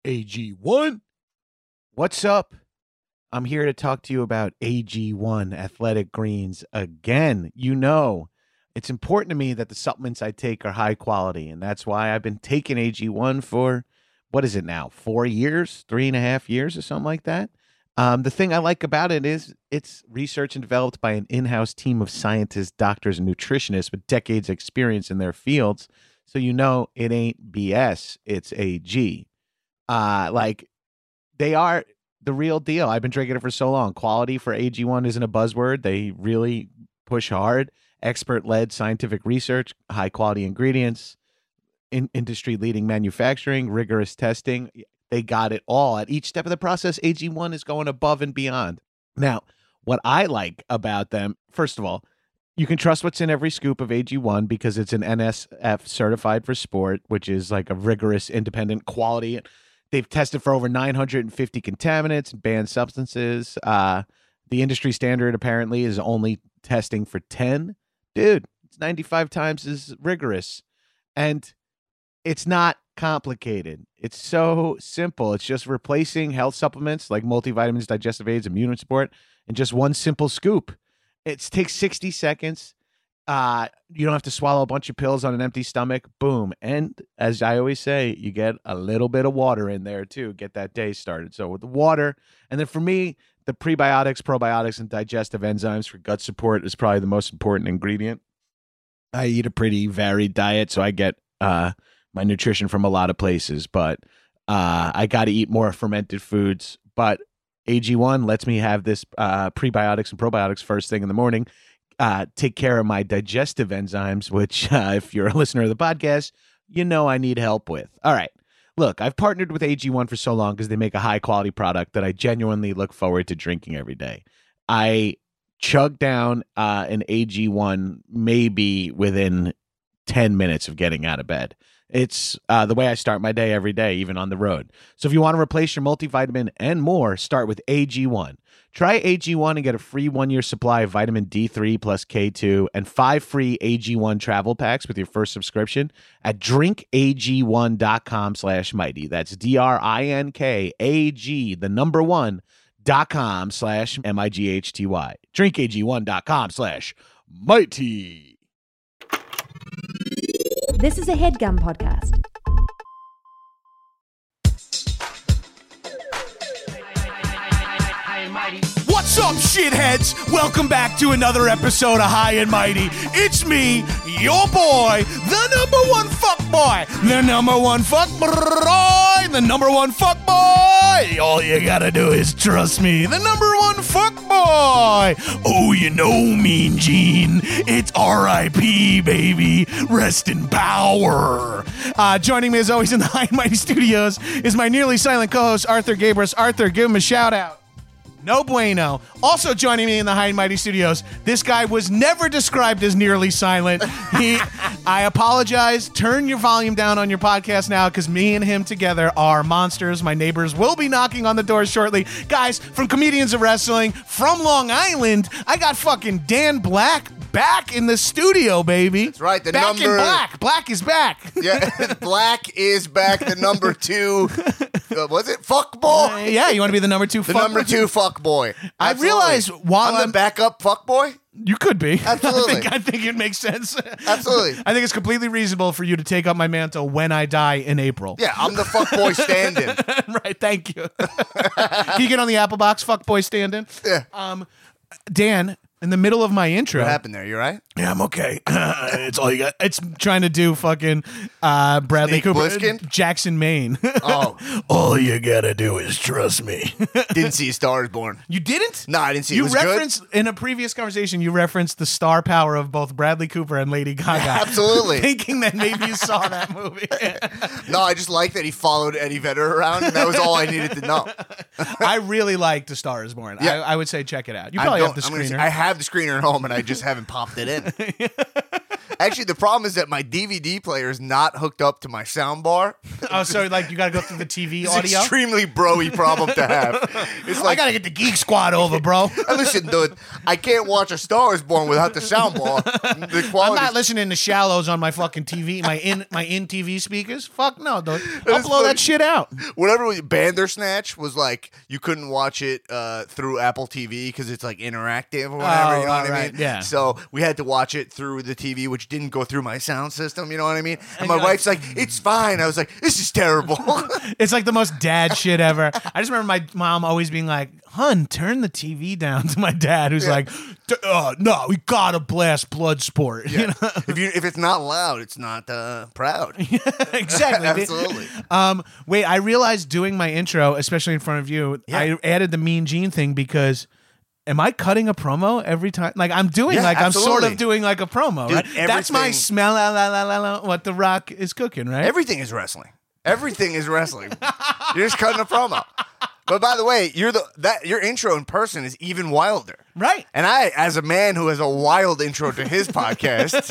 AG1. What's up? I'm here to talk to you about AG1 Athletic Greens again. You know, it's important to me that the supplements I take are high quality, and that's why I've been taking AG1 for, what is it now, 4 years, 3.5 years or something like that. The thing I like about it is it's research and developed by an in-house team of scientists, doctors, and nutritionists with decades of experience in their fields. So you know it ain't BS, it's AG. They are the real deal. I've been drinking it for so long. Quality for AG1 isn't a buzzword. They really push hard. Expert-led scientific research, high-quality ingredients, industry-leading manufacturing, rigorous testing. They got it all. At each step of the process, AG1 is going above and beyond. Now, what I like about them, first of all, you can trust what's in every scoop of AG1 because it's an NSF certified for sport, which is like a rigorous, independent quality. They've tested for over 950 contaminants and banned substances. The industry standard apparently is only testing for 10. Dude, it's 95 times as rigorous. And it's not complicated. It's so simple. It's just replacing health supplements like multivitamins, digestive aids, immune support, in just one simple scoop. It takes 60 seconds. You don't have to swallow a bunch of pills on an empty stomach. Boom. And as I always say, you get a little bit of water in there too. Get that day started. So with the water, and then for me, the prebiotics, probiotics, and digestive enzymes for gut support is probably the most important ingredient. I eat a pretty varied diet, so I get my nutrition from a lot of places, but I got to eat more fermented foods. But AG1 lets me have this prebiotics and probiotics first thing in the morning. Take care of my digestive enzymes, which if you're a listener of the podcast, you know I need help with. All right. Look, I've partnered with AG1 for so long because they make a high-quality product that I genuinely look forward to drinking every day. I chug down an AG1 maybe within 10 minutes of getting out of bed. It's the way I start my day every day, even on the road. So if you want to replace your multivitamin and more, start with AG1. Try AG1 and get a free 1-year supply of vitamin D3 plus K2 and 5 free AG1 travel packs with your first subscription at drinkag1.com/mighty. That's DRINKAG, the number 1.com/MIGHTY. drinkag1.com/mighty. This is a HeadGum podcast. What's up, shitheads? Welcome back to another episode of High and Mighty. It's me, your boy, the number one fuckboy, the number one fuckboy, the number one fuckboy. All you gotta do is trust me, the number one fuckboy. Oh, you know, Mean Gene, it's R.I.P., baby. Rest in power. Joining me as always in the High and Mighty studios is my nearly silent co-host, Arthur Gabris. Arthur, give him a shout out. No bueno. Also joining me in the High and Mighty studios, this guy was never described as nearly silent. I apologize. Turn your volume down on your podcast now because me and him together are monsters. My neighbors will be knocking on the door shortly. Guys, from Comedians of Wrestling, from Long Island, I got fucking Dan Black back in the studio, baby. That's right. Back in Black. Black is back. Yeah, Black is back. The number 2. Was it fuck boy? Yeah, you want to be the number 2 The fuck number boy? 2 fuck boy. I realize while I'm the backup fuck boy. You could be. Absolutely. I think it makes sense. Absolutely. I think it's completely reasonable for you to take up my mantle when I die in April. Yeah, I'm the fuck boy stand-in. Right, thank you. Can you get on the Apple Box, fuckboy stand-in? Yeah. Dan, in the middle of my intro. What happened there? You right? Yeah, I'm okay. It's all you got. It's trying to do fucking Bradley Snake Cooper, Plissken? Jackson, Maine. Oh. All you gotta do is trust me. Didn't see Star is Born. You didn't? No, I didn't see it. You Was it good? referenced in a previous conversation. You referenced the star power of both Bradley Cooper and Lady Gaga. Absolutely. Thinking that maybe you saw that movie. No, I just like that he followed Eddie Vedder around, and that was all I needed to know. I really like The Star Is Born. Yeah. I would say check it out. You probably have the screener. I have the screener at home, and I just haven't popped it in. Actually, the problem is that my DVD player is not hooked up to my sound bar. Oh, so like you got to go through the TV It's audio? extremely broy problem to have. It's I like, got to get the Geek Squad over, bro. listen, dude, I can't watch A Star Is Born without the sound bar. The I'm quality. not listening to Shallows on my fucking TV, my in TV speakers. Fuck no, dude. I'll blow that shit out. Whatever Bandersnatch was like, you couldn't watch it through Apple TV because it's like interactive or whatever. Oh, you know what I right, mean? yeah. So we had to watch it through the TV, which didn't go through my sound system. You know what I mean? And my you're like- wife's like, "It's fine." I was like, "This is terrible." It's like the most dad shit ever. I just remember my mom always being like, "Hun, turn the TV down," to my dad, who's like, "No, we gotta blast Bloodsport." You know? if it's not loud, it's not proud. Exactly. Absolutely. Wait, I realized doing my intro, especially in front of you, I added the Mean Gene thing because am I cutting a promo every time? Like I'm doing, Yeah, like I'm sort absolutely. of doing like a promo, Dude, right? That's my everything- smell, what The Rock is cooking, right? Everything is wrestling. Everything is wrestling. You're just cutting a promo. But by the way, your intro in person is even wilder. Right. And I, as a man who has a wild intro to his podcast,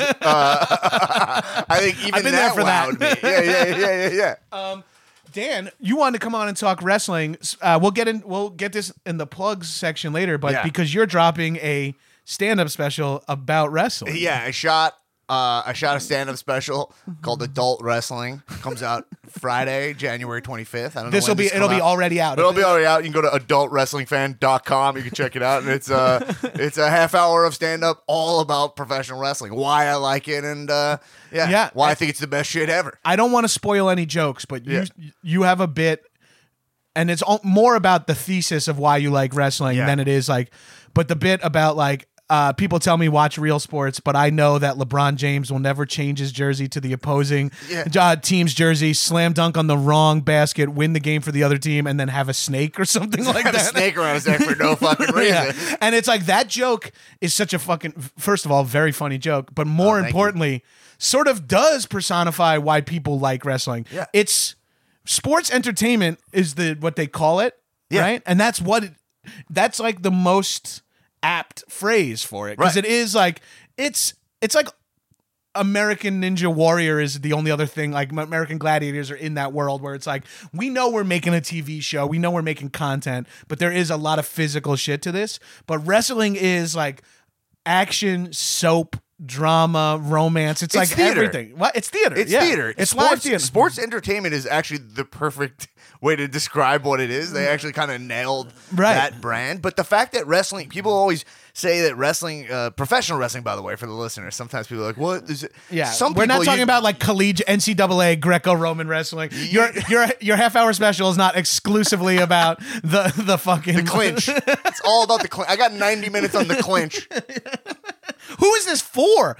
I think even I've been there that for that. wowed me. Yeah. Dan, you wanted to come on and talk wrestling. We'll get this in the plugs section later, but Yeah. because you're dropping a stand-up special about wrestling. Yeah, I shot a stand-up special called Adult Wrestling. Comes out Friday, January 25th. I don't know It'll be already out. It'll be already out. You can go to adultwrestlingfan.com. You can check it out. And it's a half hour of stand-up all about professional wrestling, why I like it, and Yeah. why I think it's the best shit ever. I don't want to spoil any jokes, but Yeah. you have a bit, and it's more about the thesis of why you like wrestling Yeah. than it is like, but the bit about like, people tell me watch real sports, but I know that LeBron James will never change his jersey to the opposing team's jersey, slam dunk on the wrong basket, win the game for the other team, and then have a snake or something like Have that. a snake around his neck for no fucking reason. Yeah. And it's like that joke is such a fucking, first of all, very funny joke, but more thank importantly, sort of does personify why people like wrestling. Yeah. It's sports entertainment is what they call it, Yeah. right? And that's that's like the most apt phrase for it because Right. it is like it's like American Ninja Warrior is the only other thing, like American Gladiators are in that world where it's like we know we're making a TV show, we know we're making content, but there is a lot of physical shit to this. But wrestling is like action, soap, drama, romance. It's like theater. everything. What? It's theater. It's yeah. theater. It's sports, live theater. Sports entertainment is actually the perfect way to describe what it is. They actually kind of nailed Right. that brand. But the fact that wrestling, people always say that wrestling, professional wrestling, by the way, for the listeners, sometimes people are like, what is it? Yeah, Some we're not people talking use- about like collegiate NCAA Greco-Roman wrestling. Your half-hour special is not exclusively about the fucking the clinch. It's all about the clinch. I got 90 minutes on the clinch. Who is this for?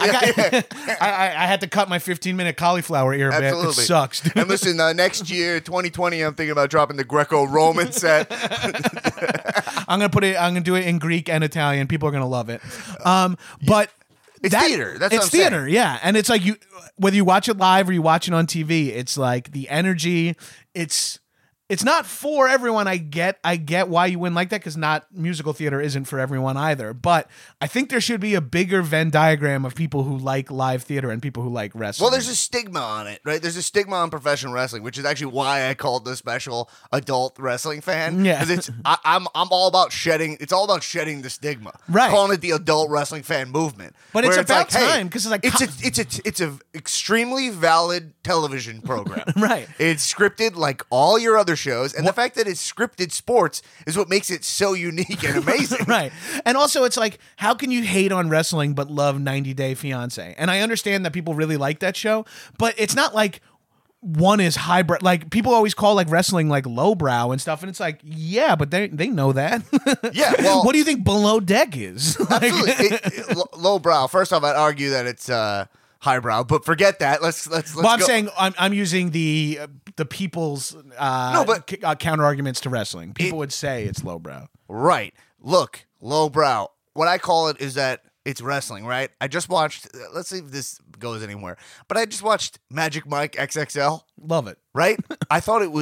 I had to cut my 15-minute cauliflower ear bit. It Absolutely. sucks. Dude. And listen, next year, 2020, I'm thinking about dropping the Greco-Roman set. I'm gonna do it in Greek and Italian. People are gonna love it. But It's theater. That's what it's I'm saying. theater. Yeah, and it's like whether you watch it live or you watch it on TV, it's like the energy. It's not for everyone. I get why you wouldn't like that because not musical theater isn't for everyone either. But I think there should be a bigger Venn diagram of people who like live theater and people who like wrestling. Well, there's a stigma on it, right? There's a stigma on professional wrestling, which is actually why I called the special Adult Wrestling Fan. Yeah. Because I'm all about shedding. It's all about shedding the stigma. Right. Calling it the Adult Wrestling Fan movement. But it's where about like, hey, time, 'cause it's a extremely valid television program. Right. It's scripted like all your other shows, and the fact that it's scripted sports is what makes it so unique and amazing. Right. And also it's like, how can you hate on wrestling but love 90 Day Fiance? And I understand that people really like that show, but it's not like one is highbrow. Like people always call like wrestling like lowbrow and stuff. And it's like, yeah, but they know that. Yeah, well- what do you think Below Deck is? Like- Absolutely. Lowbrow. First off, I'd argue that it's highbrow, but forget that. Let's well, I'm go. saying I'm using the people's counter arguments to wrestling. People would say it's lowbrow. Right. Look, lowbrow. What I call it is that it's wrestling, right? I just watched, let's see if this goes anywhere, but I just watched Magic Mike XXL, Love it. right? I thought it was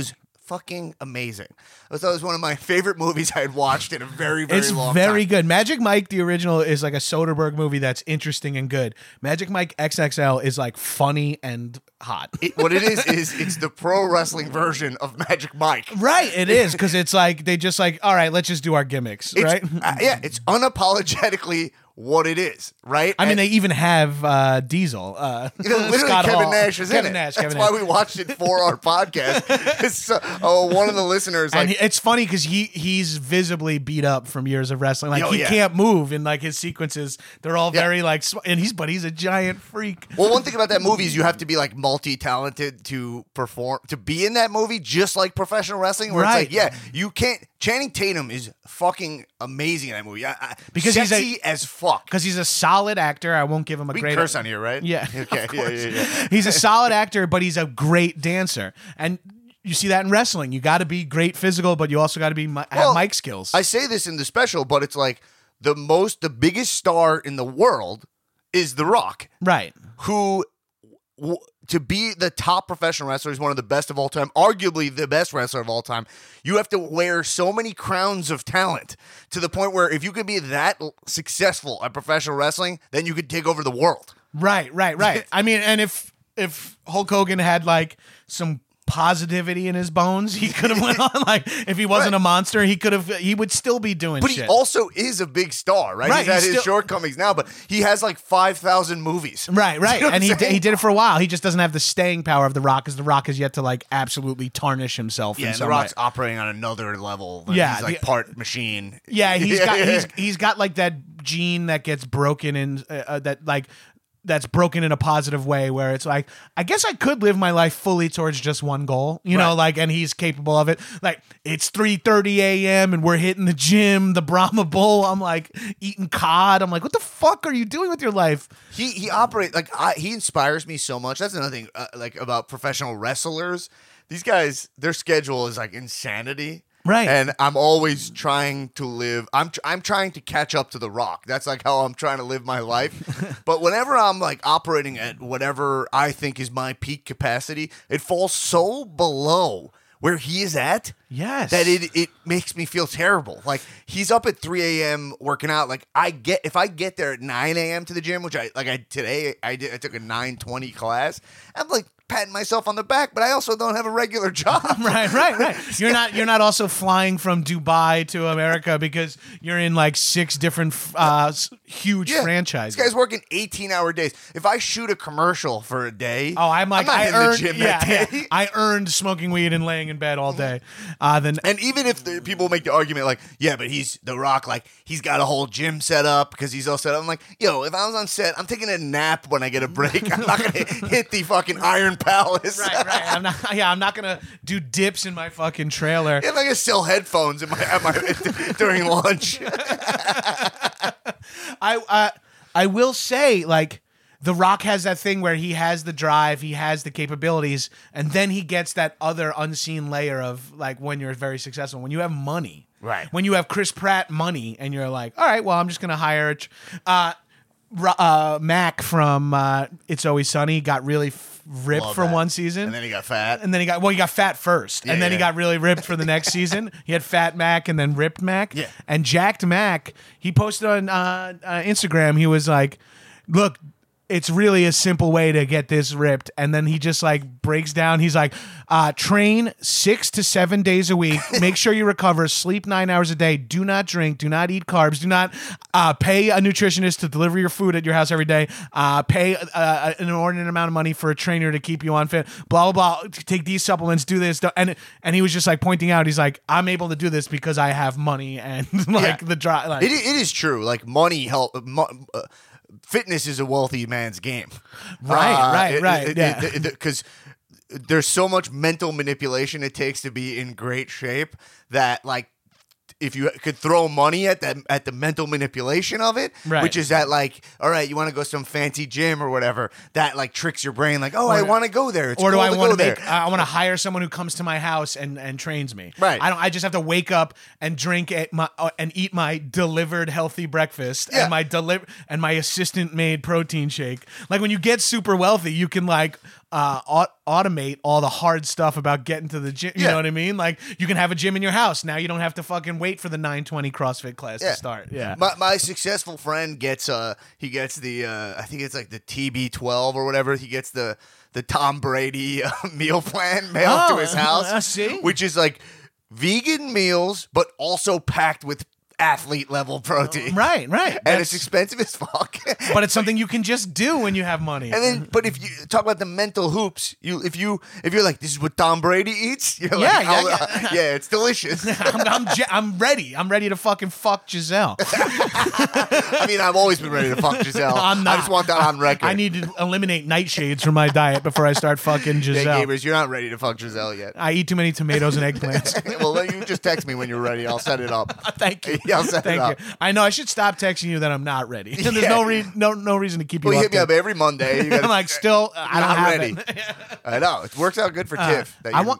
fucking amazing. I thought it was one of my favorite movies I had watched in a very, very long time. It's very good. Magic Mike, the original, is like a Soderbergh movie that's interesting and good. Magic Mike XXL is like funny and hot. What it is it's the pro wrestling version of Magic Mike. Right, it is, because it's like they just like, all right, let's just do our gimmicks, right? It's unapologetically what it is, right? I mean, they even have Diesel. Literally, Scott Kevin Hall. Nash is in it. That's why we watched it for our podcast. One of the listeners, and like, it's funny because he's visibly beat up from years of wrestling. Like he can't move, and like his sequences, they're all very like. And he's a giant freak. Well, one thing about that movie is you have to be like multi-talented to perform, to be in that movie, just like professional wrestling. Where Right. it's like, you can't. Channing Tatum is fucking amazing in that movie. Because sexy as fuck. Because he's a solid actor. I won't give him a We great curse on here, right? Yeah. Okay. Yeah. He's a solid actor, but he's a great dancer. And you see that in wrestling. You got to be great physical, but you also got to be have mic skills. I say this in the special, but it's like the biggest star in the world is The Rock, right. who to be the top professional wrestler is one of the best of all time, arguably the best wrestler of all time. You have to wear so many crowns of talent to the point where if you could be that successful at professional wrestling, then you could take over the world. Right. I mean, and if Hulk Hogan had like some positivity in his bones, he could have went on. Like if he wasn't a monster, he would still be doing but shit. He also is a big star, right? He's had his shortcomings now, but he has like 5,000 movies. Right. You know And he saying? did it for a while. He just doesn't have the staying power of The Rock, because The Rock has yet to like absolutely tarnish himself. Yeah, in The some Rock's way. operating on another level. Yeah, He's like part machine. Yeah, he's got like that gene that gets broken in that's broken in a positive way, where it's like, I guess I could live my life fully towards just one goal, you know, like, and he's capable of it. Like it's 3:30 a.m. and we're hitting the gym, the Brahma Bull. I'm like eating cod. I'm like, what the fuck are you doing with your life? He operates like he inspires me so much. That's another thing like about professional wrestlers. These guys, their schedule is like insanity. Right. And I'm always trying to live. I'm trying to catch up to The Rock. That's like how I'm trying to live my life. But whenever I'm like operating at whatever I think is my peak capacity, it falls so below where he is at. Yes. That it makes me feel terrible. Like he's up at 3 a.m. working out. Like if I get there at 9 a.m. to the gym, which I took a 9:20 class. I'm like patting myself on the back, but I also don't have a regular job. Right. You're not also flying from Dubai to America because you're in like 6 different huge franchises. This guy's working 18-hour days. If I shoot a commercial for a day, I'm like, I'm not in the gym that day. Yeah. I earned smoking weed and laying in bed all day. And even if people make the argument like, yeah, but he's The Rock, like he's got a whole gym set up because he's all set up. I'm like, yo, if I was on set, I'm taking a nap when I get a break. I'm not gonna hit the fucking Iron Palace. Right. I'm not gonna do dips in my fucking trailer. Yeah, I'm not gonna sell headphones during lunch. I will say, like, The Rock has that thing where he has the drive, he has the capabilities, and then he gets that other unseen layer of like when you're very successful, when you have money, right? When you have Chris Pratt money, and you're like, all right, well, I'm just gonna hire Mac from It's Always Sunny got really ripped for one season, and then he got fat, and then he got fat first, and then he got really ripped for the next season. He had Fat Mac and then Ripped Mac, and Jacked Mac. He posted on Instagram. He was like, "Look, it's really a simple way to get this ripped." And then he just like breaks down. He's like, train 6 to 7 days a week. Make sure you recover. Sleep 9 hours a day. Do not drink. Do not eat carbs. Do not pay a nutritionist to deliver your food at your house every day. Pay an inordinate amount of money for a trainer to keep you on fit. Blah, blah, blah. Take these supplements. Do this. And he was just like pointing out, he's like, I'm able to do this because I have money and like the drive. Like, it is true. Like money help. Fitness is a wealthy man's game. Right. Because there's so much mental manipulation it takes to be in great shape that, like, if you could throw money at the mental manipulation of it, which is that, like, all right, you want to go to some fancy gym or whatever, that like tricks your brain, like, oh, I want to go there. It's or cool do I want to I want to hire someone who comes to my house and trains me. Right. I just have to wake up and drink and eat my delivered healthy breakfast and my assistant made protein shake. Like when you get super wealthy, you can like automate all the hard stuff about getting to the gym. You know what I mean? Like you can have a gym in your house. Now you don't have to fucking wait for the 9:20 CrossFit class to start. Yeah. My successful friend gets the I think it's like the TB12 or whatever. He gets the Tom Brady meal plan mailed to his house. I see. Which is like vegan meals, but also packed with athlete level protein. Right. And it's expensive as fuck. But it's something you can just do when you have money. And then, but if you talk about the mental hoops, if you're like, this is what Tom Brady eats, you're yeah, it's delicious. I'm ready. I'm ready to fucking fuck Giselle. I mean, I've always been ready to fuck Giselle. I'm not. I just want that on record. I need to eliminate nightshades from my diet before I start fucking Giselle. Hey, gamers, you're not ready to fuck Giselle yet. I eat too many tomatoes and eggplants. Well, you just text me when you're ready. I'll set it up. Thank you. Yeah, I'll set it up. You. I know I should stop texting you that I'm not ready. There's no reason to keep you you up. Hit me up every Monday. You gotta, I'm like, still, I'm not ready. I know it works out good for Tiff. I want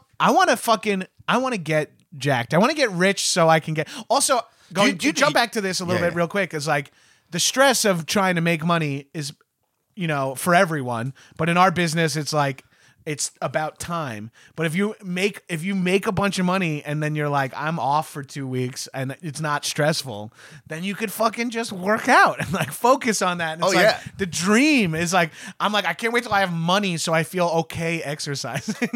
to get jacked. I want to get rich so I can get. Also, jump back to this a little bit real quick. It's like the stress of trying to make money is, for everyone. But in our business, it's like. It's about time. But if you make a bunch of money and then you're like, I'm off for 2 weeks and it's not stressful, then you could fucking just work out and like focus on that. And it's the dream is like, I'm like, I can't wait till I have money so I feel okay exercising.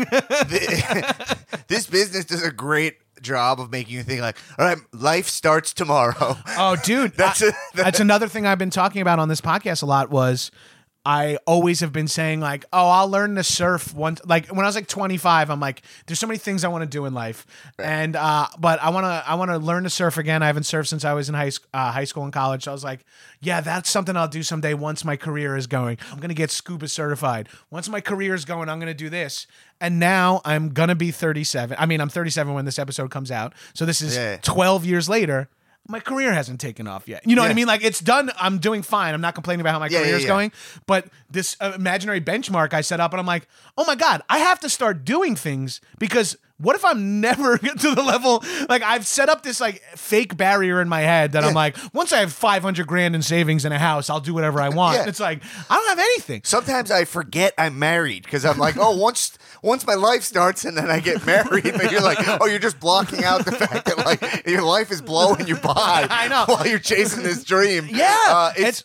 This business does a great job of making you think like, all right, life starts tomorrow. Oh, dude. That's another thing I've been talking about on this podcast a lot was I always have been saying like, oh, I'll learn to surf once. Like when I was like 25, I'm like, there's so many things I want to do in life, and but I want to learn to surf again. I haven't surfed since I was in high school and college. So I was like, yeah, that's something I'll do someday once my career is going. I'm gonna get scuba certified. Once my career is going, I'm gonna do this. And now I'm gonna be 37. I mean, I'm 37 when this episode comes out. So this is 12 years later. My career hasn't taken off yet. You know what I mean? Like it's done. I'm doing fine. I'm not complaining about how my career is going. But this imaginary benchmark I set up, and I'm like, oh my God, I have to start doing things because what if I'm never get to the level? Like I've set up this like fake barrier in my head that I'm like, once I have $500,000 in savings in a house, I'll do whatever I want. And it's like, I don't have anything. Sometimes I forget I'm married because I'm like, oh, once my life starts and then I get married, but you're like, oh, you're just blocking out the fact that like your life is blowing you by. I know. While you're chasing this dream. Yeah. So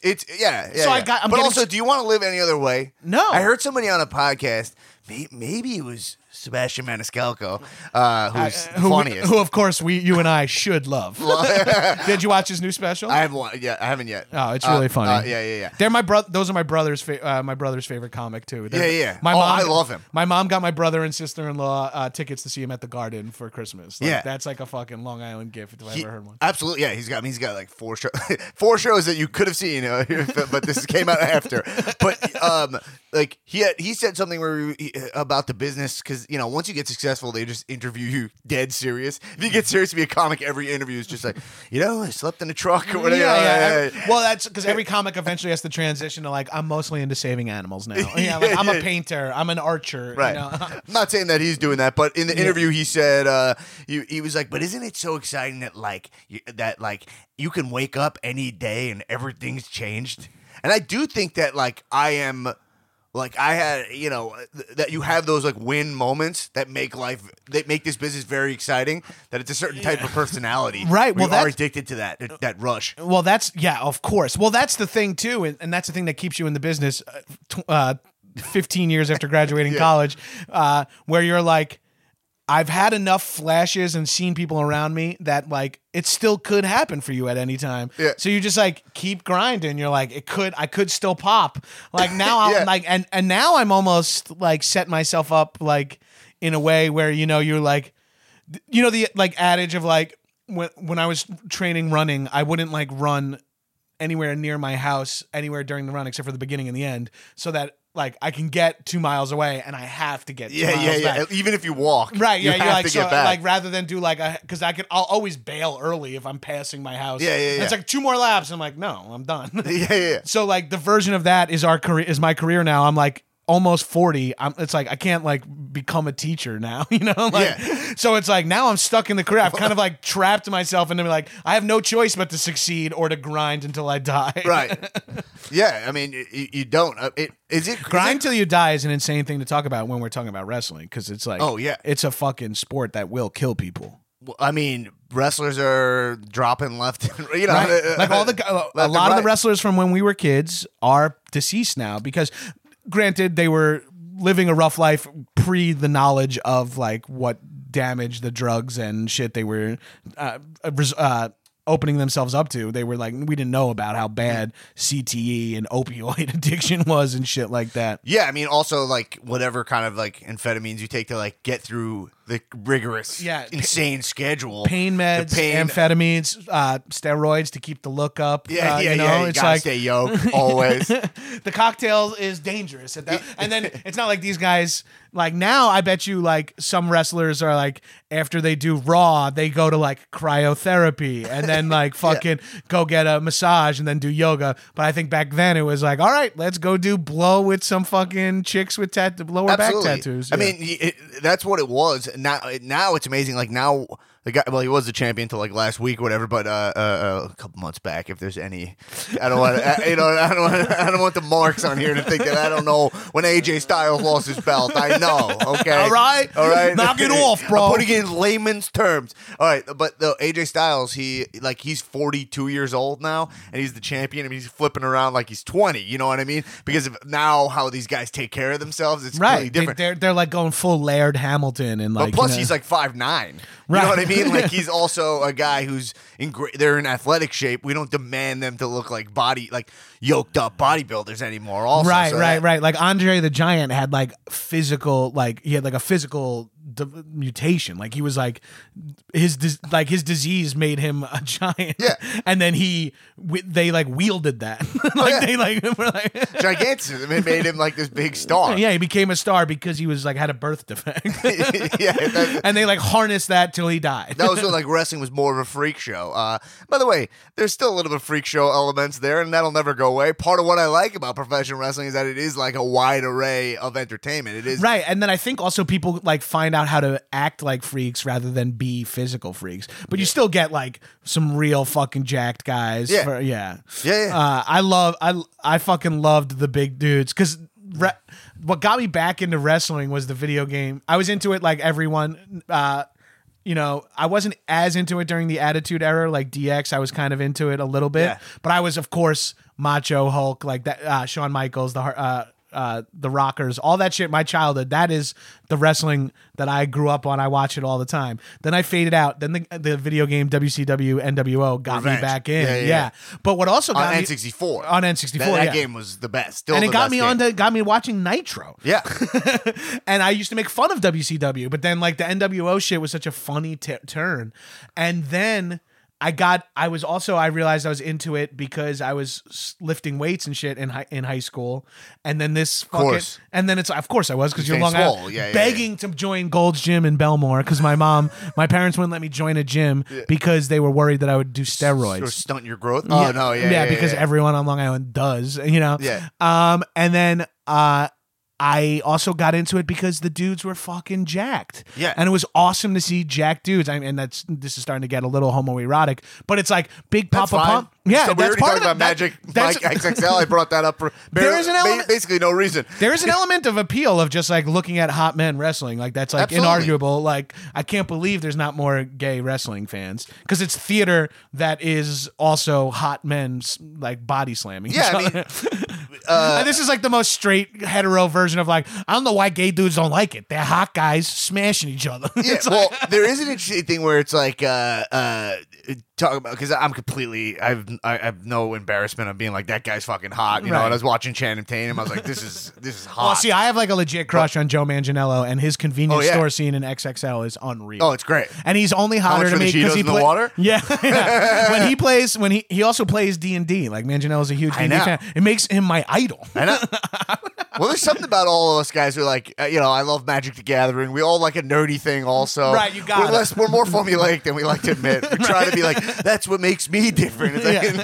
I'm but also, do you want to live any other way? No. I heard somebody on a podcast. Maybe it was Sebastian Maniscalco, who's the funniest. Who, of course, you and I should love. Did you watch his new special? I haven't yet. Oh, it's really funny. Yeah. They're those are my brother's favorite comic too. My mom, I love him. My mom got my brother and sister-in-law tickets to see him at the Garden for Christmas. Like, that's like a fucking Long Island gift if I ever heard one. Absolutely, yeah. He's got like four shows that you could have seen, but this came out after. But like he said something where about the business because once you get successful, they just interview you dead serious. If you get serious to be a comic, every interview is just like, I slept in a truck or whatever. Yeah. Well, that's because every comic eventually has to transition to like, I'm mostly into saving animals now. I'm a painter. I'm an archer. Right. I'm not saying that he's doing that, but in the interview, he said he was like, but isn't it so exciting that you can wake up any day and everything's changed? And I do think that I am. Like I had, that you have those win moments that make this business very exciting. That it's a certain type of personality, right? Well, you are addicted to that rush. Well, of course. Well, that's the thing too, and that's the thing that keeps you in the business. 15 years after graduating college, where you're like, I've had enough flashes and seen people around me that it still could happen for you at any time. Yeah. So you just keep grinding. You're like, I could still pop. Now I'm and now I'm almost set myself up in a way where you're the adage of when I was training running, I wouldn't run anywhere near my house anywhere during the run except for the beginning and the end, so that I can get 2 miles away, and I have to get 2 miles back. Even if you walk, right? you have to get back. Rather than do because I'll always bail early if I'm passing my house. Yeah. And it's 2 more laps. I'm like, no, I'm done. Yeah. So the version of that is my career now. I'm almost 40, it's like I can't like become a teacher now, you know? Like, so it's like now I'm stuck in the career. I've kind of like trapped myself into like I have no choice but to succeed or to grind until I die. Right. Yeah, I mean, you don't. Grind till you die is an insane thing to talk about when we're talking about wrestling because it's like, oh yeah, it's a fucking sport that will kill people. I mean, wrestlers are dropping left, you know, right. Like a lot of the wrestlers from when we were kids are deceased now because, granted, they were living a rough life pre the knowledge of like what damage the drugs and shit they were opening themselves up to. They were like, we didn't know about how bad CTE and opioid addiction was and shit like that. Yeah, I mean, also like whatever kind of like amphetamines you take to like get through the rigorous, insane schedule. Pain meds, amphetamines, steroids to keep the look up. You it's gotta like stay yoked always. The cocktail is dangerous at that, and then it's not like these guys. Like now, I bet you like some wrestlers are like after they do Raw, they go to like cryotherapy and then like fucking go get a massage and then do yoga. But I think back then it was like, all right, let's go do blow with some fucking chicks with lower back tattoos. I mean, that's what it was. Now it's amazing. Like now, the guy, well, he was the champion till like last week, or whatever. But a couple months back, if there's any, I don't want, I don't want the marks on here to think that I don't know when AJ Styles lost his belt. I know. Okay. All right. Knock it off, bro. I'm putting it in layman's terms. All right, but the AJ Styles, he's 42 years old now, and he's the champion, and he's flipping around like he's 20. You know what I mean? Because of now how these guys take care of themselves, it's completely different. They're like going full Laird Hamilton and like. But plus, he's like 5'9". Right. You know what I mean? Like he's also a guy who's they're in athletic shape. We don't demand them to look like yoked up bodybuilders anymore. Also, right. Like Andre the Giant had like physical, like he had like a physical mutation. Like he was like his disease made him a giant. Yeah, and then they like wielded that. They like were like gigantism. It made him like this big star. Yeah, he became a star because he was like had a birth defect. And they like harnessed that till he died. That was when like wrestling was more of a freak show. By the way, there's still a little bit of freak show elements there, and that'll never go away. Part of what I like about professional wrestling is that it is like a wide array of entertainment. It is right, and then I think also people like find out how to act like freaks rather than be physical freaks. But you still get like some real fucking jacked guys. Yeah. I fucking loved the big dudes because what got me back into wrestling was the video game. I was into it like everyone. I wasn't as into it during the Attitude Era, like DX. I was kind of into it a little bit, but I was, of course, Macho Hulk, like that. Shawn Michaels, the Rockers, all that shit. My childhood. That is the wrestling that I grew up on. I watch it all the time. Then I faded out. Then the video game WCW NWO got me back in. Yeah. But what also got on me N64. On N64, that game was the best. Still, and it got me got me watching Nitro. Yeah. And I used to make fun of WCW, but then like the NWO shit was such a funny turn, and then. I realized I was into it because I was lifting weights and shit in high school, and then of course I was because you're Long Island, begging to join Gold's Gym in Belmore because my parents wouldn't let me join a gym because they were worried that I would do steroids or stunt your growth. Oh no, because everyone on Long Island does, Yeah. And then I also got into it because the dudes were fucking jacked. Yeah. And it was awesome to see jacked dudes. And this is starting to get a little homoerotic, but it's like Big Papa Pump. Yeah, so we already talked about Magic Mike XXL. I brought that up for basically no reason. There is an element of appeal of just like looking at hot men wrestling. Like that's like inarguable. Like I can't believe there's not more gay wrestling fans because it's theater that is also hot men like body slamming. Yeah, I mean, and this is like the most straight hetero version of like I don't know why gay dudes don't like it. They're hot guys smashing each other. Yeah, well, there is an interesting thing where it's like talk about because I have no embarrassment of being like that guy's fucking hot. You know, and I was watching Channing Tatum. I was like, this is hot. Well, see, I have like a legit crush on Joe Manganiello, and his convenience store scene in XXL is unreal. Oh, it's great. And he's only hotter to me because he plays water. Yeah, when he also plays D&D. Like Manganiello's a huge D&D fan. It makes him my idol. I know. Well, there's something about all of us guys who are like, I love Magic the Gathering. We all like a nerdy thing also. Right, you got it. We're more formulaic than we like to admit. We try to be like, that's what makes me different. It's like,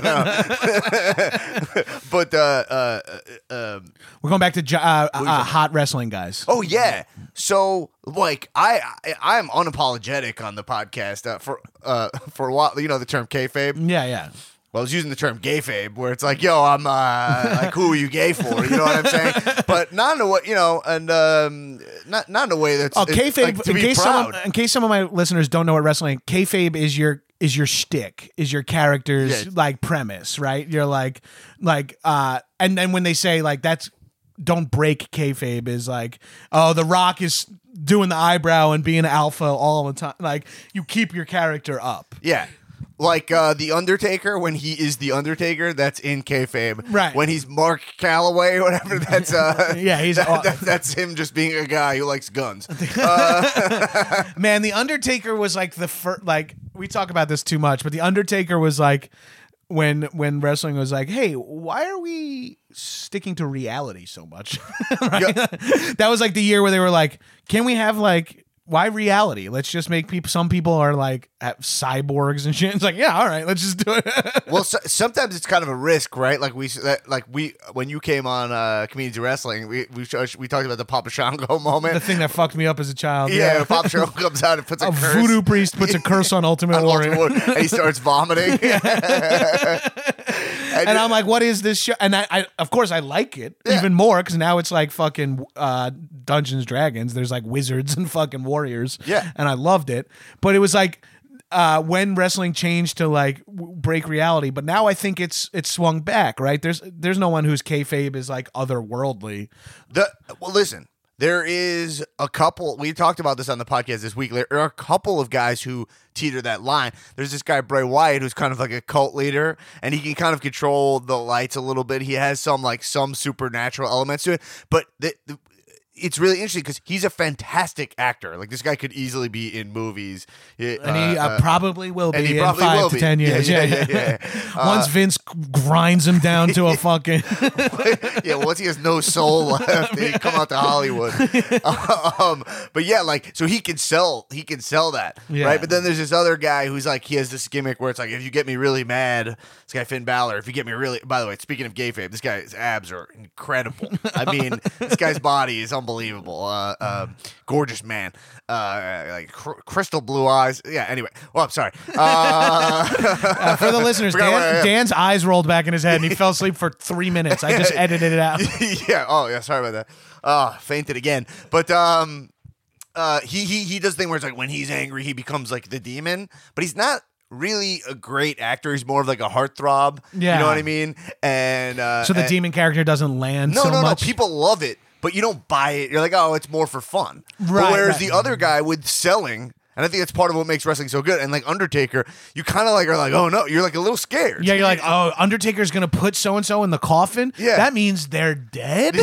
no. But we're going back to hot wrestling guys. oh yeah. So like I'm unapologetic on the podcast for a while. You know the term kayfabe. Yeah. Well, I was using the term gayfabe, where it's like, yo, I'm like, who are you gay for? You know what I'm saying? But not in a way, and not in a way that's kayfabe. like, to be proud. In case some of my listeners don't know what wrestling, kayfabe is your shtick, is your character's like premise, right? You're like, and then when they say like that's don't break kayfabe is like, oh, The Rock is doing the eyebrow and being alpha all the time. Like you keep your character up. Yeah. Like the Undertaker, when he is the Undertaker, that's in kayfabe. Right. When he's Mark Calloway or whatever, that's he's that's him just being a guy who likes guns. Man, the Undertaker was like the first. Like we talk about this too much, but the Undertaker was like when wrestling was like, hey, why are we sticking to reality so much? Right? Yep. That was like the year where they were like, can we have like. Why reality? Let's just make people. Some people are like cyborgs and shit. It's like, yeah, all right, let's just do it. Well, sometimes it's kind of a risk, right? Like when you came on Comedians of Wrestling, we talked about the Papa Shango moment, the thing that fucked me up as a child. Yeah, Papa Shango comes out and puts a curse. Voodoo priest puts a curse on Ultimate Warrior, and he starts vomiting. And I'm like, what is this show? And I of course, I like it even more because now it's like fucking Dungeons Dragons. There's like wizards and fucking warriors. Yeah. And I loved it. But it was like when wrestling changed to like break reality. But now I think it's swung back, right? There's no one whose kayfabe is like otherworldly. Well, listen. There is a couple, we talked about this on the podcast this week, there are a couple of guys who teeter that line. There's this guy, Bray Wyatt, who's kind of like a cult leader, and he can kind of control the lights a little bit. He has some supernatural elements to it, but it's really interesting because he's a fantastic actor. Like, this guy could easily be in movies. And he probably will be in 5 to 10 years. Yeah. Once Vince grinds him down to a fucking... Once he has no soul left, he come out to Hollywood. But yeah, like, so he can sell that, right? But then there's this other guy who's like, he has this gimmick where it's like, if you get me really mad, this guy Finn Balor, if you get me really... By the way, speaking of kayfabe, this guy's abs are incredible. I mean, this guy's body is unbelievable. Gorgeous man. Like crystal blue eyes. Yeah, anyway. Well, I'm sorry. For the listeners, Dan's eyes rolled back in his head and he fell asleep for 3 minutes. I just edited it out. Yeah. Oh, yeah. Sorry about that. Fainted again. But he does the thing where it's like when he's angry, he becomes like the demon, but he's not really a great actor. He's more of like a heartthrob. Yeah. You know what I mean? And so the demon character doesn't land so much? No. People love it. But you don't buy it. You're like, oh, it's more for fun. Right. Whereas the other guy with selling, and I think that's part of what makes wrestling so good. And like Undertaker, you kind of like are like, oh no, you're like a little scared. Yeah, you're like, oh, Undertaker's gonna put so and so in the coffin. Yeah, that means they're dead.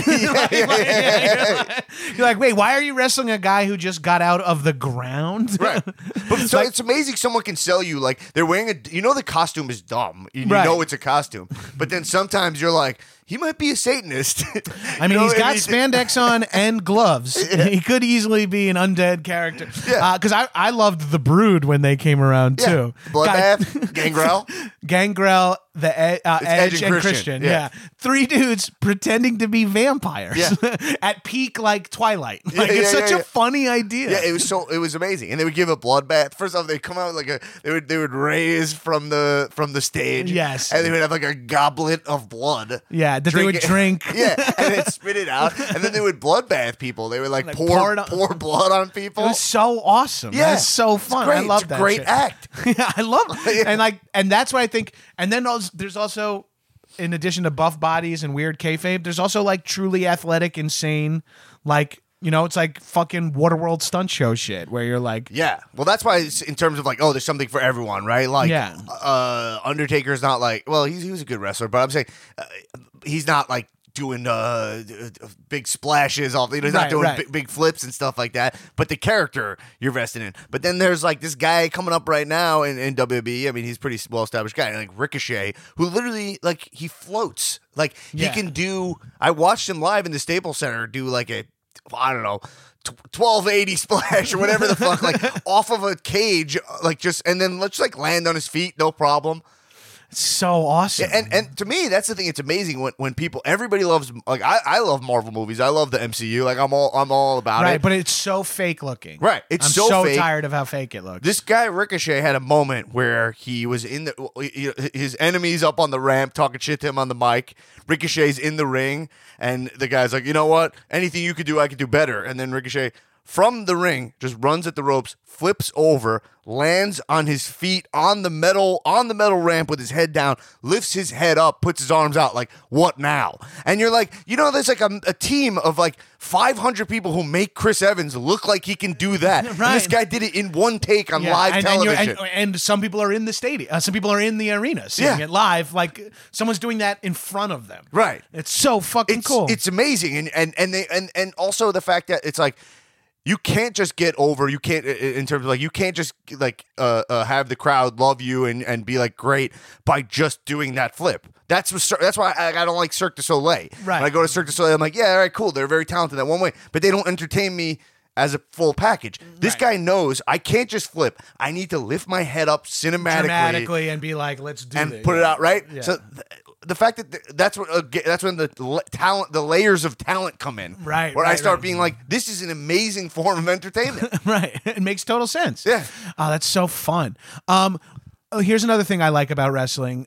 You're like, wait, why are you wrestling a guy who just got out of the ground? Right. But so it's amazing someone can sell you like they're wearing the costume is dumb. You know it's a costume, but then sometimes you're like, he might be a Satanist. I mean, he's got spandex on and gloves. Yeah. He could easily be an undead character. Yeah. Because I loved the Brood when they came around, too. Bloodbath, Gangrel, the Edge and Christian. Yeah. 3 dudes pretending to be vampires at peak, like, Twilight. Like, it's such a funny idea. Yeah, it was amazing. And they would give a bloodbath. First off, they'd come out like they would raise from the stage. Yes. And they would have like a goblet of blood. Yeah. That they would drink. Yeah, and then spit it out. And then they would bloodbath people. They would like pour blood on people. It was so awesome. Yeah. That's so fun. I love that. Great act. Yeah, I love it. And that's what I think. And then there's also, in addition to buff bodies and weird kayfabe, there's also like truly athletic, insane, like, you know, it's like fucking Waterworld stunt show shit where you're like... Yeah. Well, that's why it's in terms of like, oh, there's something for everyone, right? Like, Undertaker's not like... Well, he was a good wrestler, but I'm saying he's not like doing big splashes off. He's not doing big flips and stuff like that. But the character you're vested in. But then there's like this guy coming up right now in WWE. I mean, he's a pretty well established guy, like Ricochet, who literally like he floats. Like he can do. I watched him live in the Staples Center do like a, I don't know, 1280 splash or whatever the fuck, like off of a cage, like just, and then let's like land on his feet, no problem. So awesome. And to me, that's the thing. It's amazing when people, everybody loves, like I love Marvel movies. I love the MCU. Like I'm all about it. Right, but it's so fake looking. Right, it's I'm so fake. tired of how fake it looks. This guy Ricochet had a moment where he was in his enemy's up on the ramp talking shit to him on the mic. Ricochet's in the ring, and the guy's like, you know what? Anything you could do, I could do better. And then Ricochet, from the ring, just runs at the ropes, flips over, lands on his feet on the metal ramp with his head down, lifts his head up, puts his arms out, like, what now? And you're like, you know, there's like a team of like 500 people who make Chris Evans look like he can do that. Right. And this guy did it in one take on live television. And some people are in the stadium. Some people are in the arena seeing it live. Like someone's doing that in front of them. Right. It's so fucking cool. It's amazing. And also the fact that it's like, you can't just get over. You can't, in terms of like, you can't just like have the crowd love you and be like great by just doing that flip. That's why I don't like Cirque du Soleil. Right. When I go to Cirque du Soleil, I'm like, yeah, all right, cool. They're very talented that one way, but they don't entertain me as a full package. This guy knows I can't just flip. I need to lift my head up cinematically and be like, let's do and this. put it out right. Yeah. So the fact that that's when the layers of talent come in. Right. Where I start being like, this is an amazing form of entertainment. Right. It makes total sense. Yeah. Oh, that's so fun. Here's another thing I like about wrestling.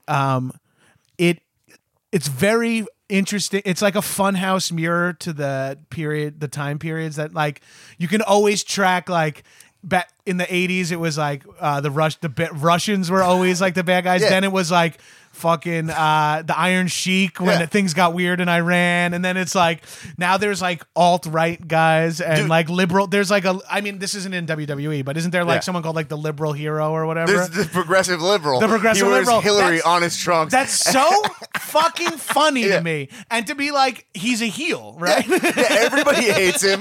It's very interesting. It's like a funhouse mirror to the time periods that like you can always track. Like back in the 80s, it was like the Russians were always like the bad guys. Yeah. Then it was like fucking the Iron Sheik when things got weird in Iran, and then it's like now there's like alt-right guys and like liberal. There's like I mean, this isn't in WWE, but isn't there like someone called like the liberal hero or whatever? There's the progressive liberal. The progressive he wears liberal. Hillary on his trunks. That's so fucking funny to me, and to be like he's a heel, right? Yeah, everybody hates him.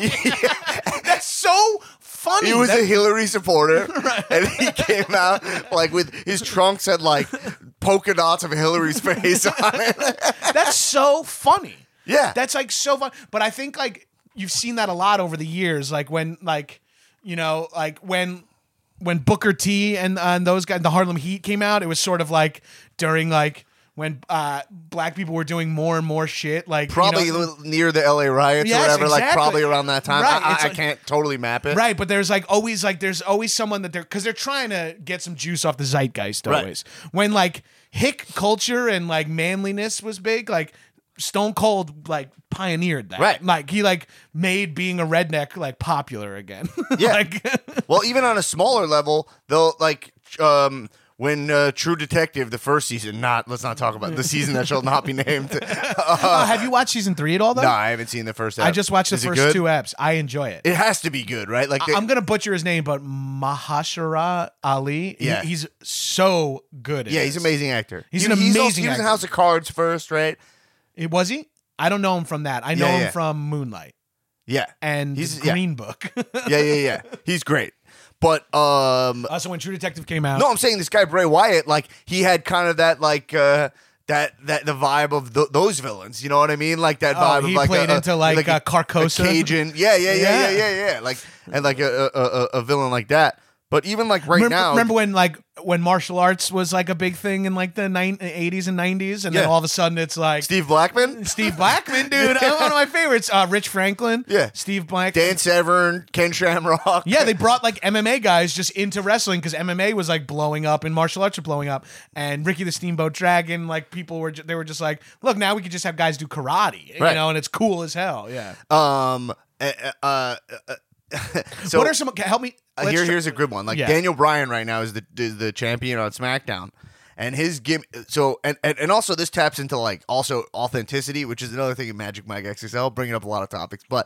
That's so funny. He was a Hillary supporter, and he came out like with his trunks had like polka dots of Hillary's face on it. That's so funny. Yeah, that's like so fun. But I think like you've seen that a lot over the years. Like when like you know like when Booker T and those guys, the Harlem Heat came out, it was sort of like during like when black people were doing more and more shit, like probably near the LA riots or whatever, exactly. like probably around that time. Right. I can't totally map it. Right, but there's always someone that because they're trying to get some juice off the zeitgeist always. Right. When like hick culture and like manliness was big, like Stone Cold like pioneered that. Right. Like he like made being a redneck like popular again. Yeah. Like, well, even on a smaller level, they'll like when True Detective, the first season, let's not talk about the season that shall not be named. Have you watched season 3 at all, though? No, I haven't seen the first episode. I just watched the first 2 eps. I enjoy it. It has to be good, right? Like I'm going to butcher his name, but Mahashara Ali, he's so good at he's an amazing actor. He's an amazing actor. He was in House of Cards first, right? Was he? I don't know him from that. I know him from Moonlight. Yeah. And Green Book. Yeah. He's great. But also when True Detective came out. No, I'm saying this guy Bray Wyatt, like he had kind of that like that the vibe of those villains. You know what I mean? Like that vibe of like he played into like Carcosa, a Cajun. Yeah. Like and like a villain like that. But even like now, remember when martial arts was like a big thing in like the 80s and 90s, and then all of a sudden it's like Steve Blackman, dude, one of my favorites. Rich Franklin, Steve Blackman, Dan Severn, Ken Shamrock. Yeah, they brought like MMA guys just into wrestling because MMA was like blowing up and martial arts were blowing up, and Ricky the Steamboat Dragon, like people were just like, look, now we could just have guys do karate, you know, and it's cool as hell. Yeah. So what are some? Help me. Here's a good one. Like Daniel Bryan right now is the champion on SmackDown, and his gimmick. So and also this taps into like also authenticity, which is another thing in Magic Mike XXL, bringing up a lot of topics. But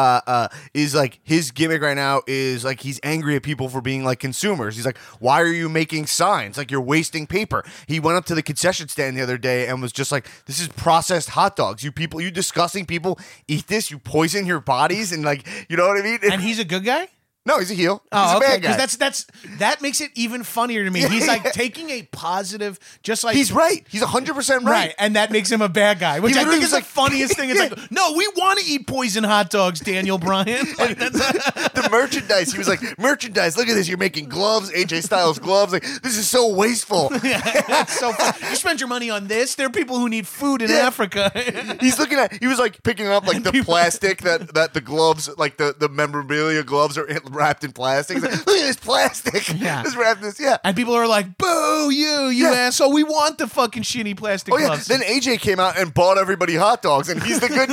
is like his gimmick right now is like he's angry at people for being like consumers. He's like, why are you making signs? Like you're wasting paper. He went up to the concession stand the other day and was just like, this is processed hot dogs. You people, you disgusting people, eat this. You poison your bodies and like, you know what I mean? And he's a good guy? No, he's a heel. Oh, he's a okay. bad guy. Because that makes it even funnier to me. He's like taking a positive, just like he's right. He's 100% right. and that makes him a bad guy, which He I think literally is was the funniest thing. It's Yeah. like, no, we want to eat poison hot dogs, Daniel Bryan. Like, that's The merchandise. He was like, merchandise. Look at this. You're making gloves, AJ Styles gloves. Like this is so wasteful. that's so fun. You spend your money on this. There are people who need food in Yeah. Africa. He was like picking up like the plastic that the gloves, like the memorabilia gloves are wrapped in plastic. He's like, look at this plastic. Yeah. Just wrapped this. Yeah. And people are like, boo, you Yeah. asshole. We want the fucking shitty plastic Oh yeah. gloves. Then AJ came out and bought everybody hot dogs, and he's the good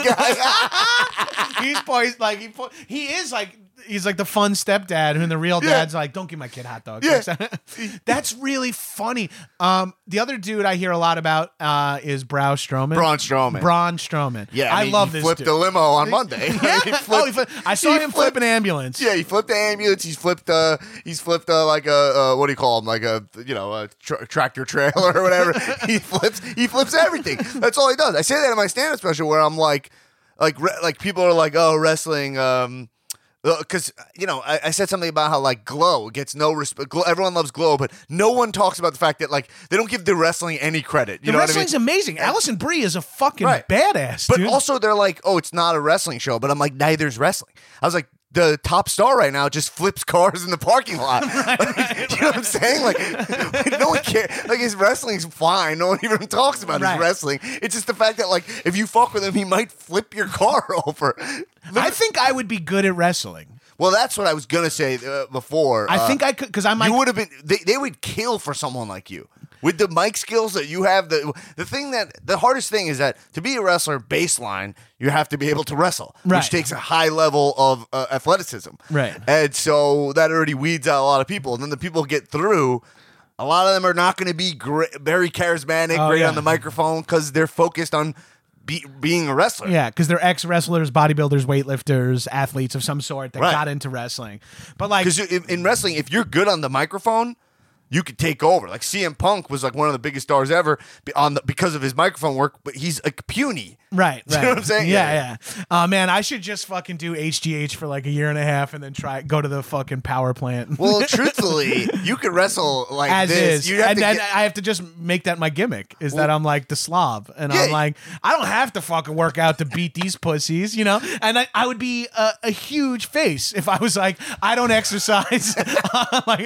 guy. He's poised, like he is like he's like the fun stepdad, and the real Yeah. dad's like, don't give my kid hot dogs. Yeah. That's really funny. The other dude I hear a lot about is Braun Strowman. Braun Strowman. Yeah, I mean, love he this flipped dude. the limo on Monday. Yeah. He flipped- I saw he him flip an ambulance. Yeah, he flipped the ambulance. He's flipped like a what do you call him? Like a tractor trailer or whatever. He flips everything. That's all he does. I say that in my stand-up special where I'm like people are like, oh, wrestling. Because I said something about how like Glow gets no respect. Everyone loves Glow, but no one talks about the fact that like they don't give the wrestling any credit. You The know what I mean? wrestling's amazing. Allison Brie is a fucking Right. badass, But dude. also they're like, oh, it's not a wrestling show. But I'm like, neither's wrestling. I was like, the top star right now just flips cars in the parking lot. You know what I'm saying? Like no one cares. Like his wrestling's fine. No one even talks about Right. his wrestling. It's just the fact that like if you fuck with him, he might flip your car over. I think I would be good at wrestling. Well, that's what I was gonna say before. I think I could, because I'm like, you would have been. They would kill for someone like you with the mic skills that you have. The hardest thing is that to be a wrestler, baseline, you have to be able to wrestle, Right. which takes a high level of athleticism. Right. And so that already weeds out a lot of people. And then the people get through. A lot of them are not going to be very charismatic, Oh, great yeah. on the microphone because they're focused on being a wrestler. yeah, because they're ex-wrestlers, bodybuilders, weightlifters, athletes of some sort that Right. got into wrestling. But like, Because in wrestling, if you're good on the microphone, you could take over. Like CM Punk was like one of the biggest stars ever because of his microphone work, but he's like puny. right. You know what I'm saying? Yeah. Man, I should just fucking do HGH for like a year and a half and then go to the fucking power plant. Well, truthfully, you could wrestle like as this. is, You have and to then get- I have to just make that my gimmick. Is that I'm like the slob, and Yeah. I'm like, I don't have to fucking work out to beat these pussies, you know. And I would be a huge face if I was like, I don't exercise. Like,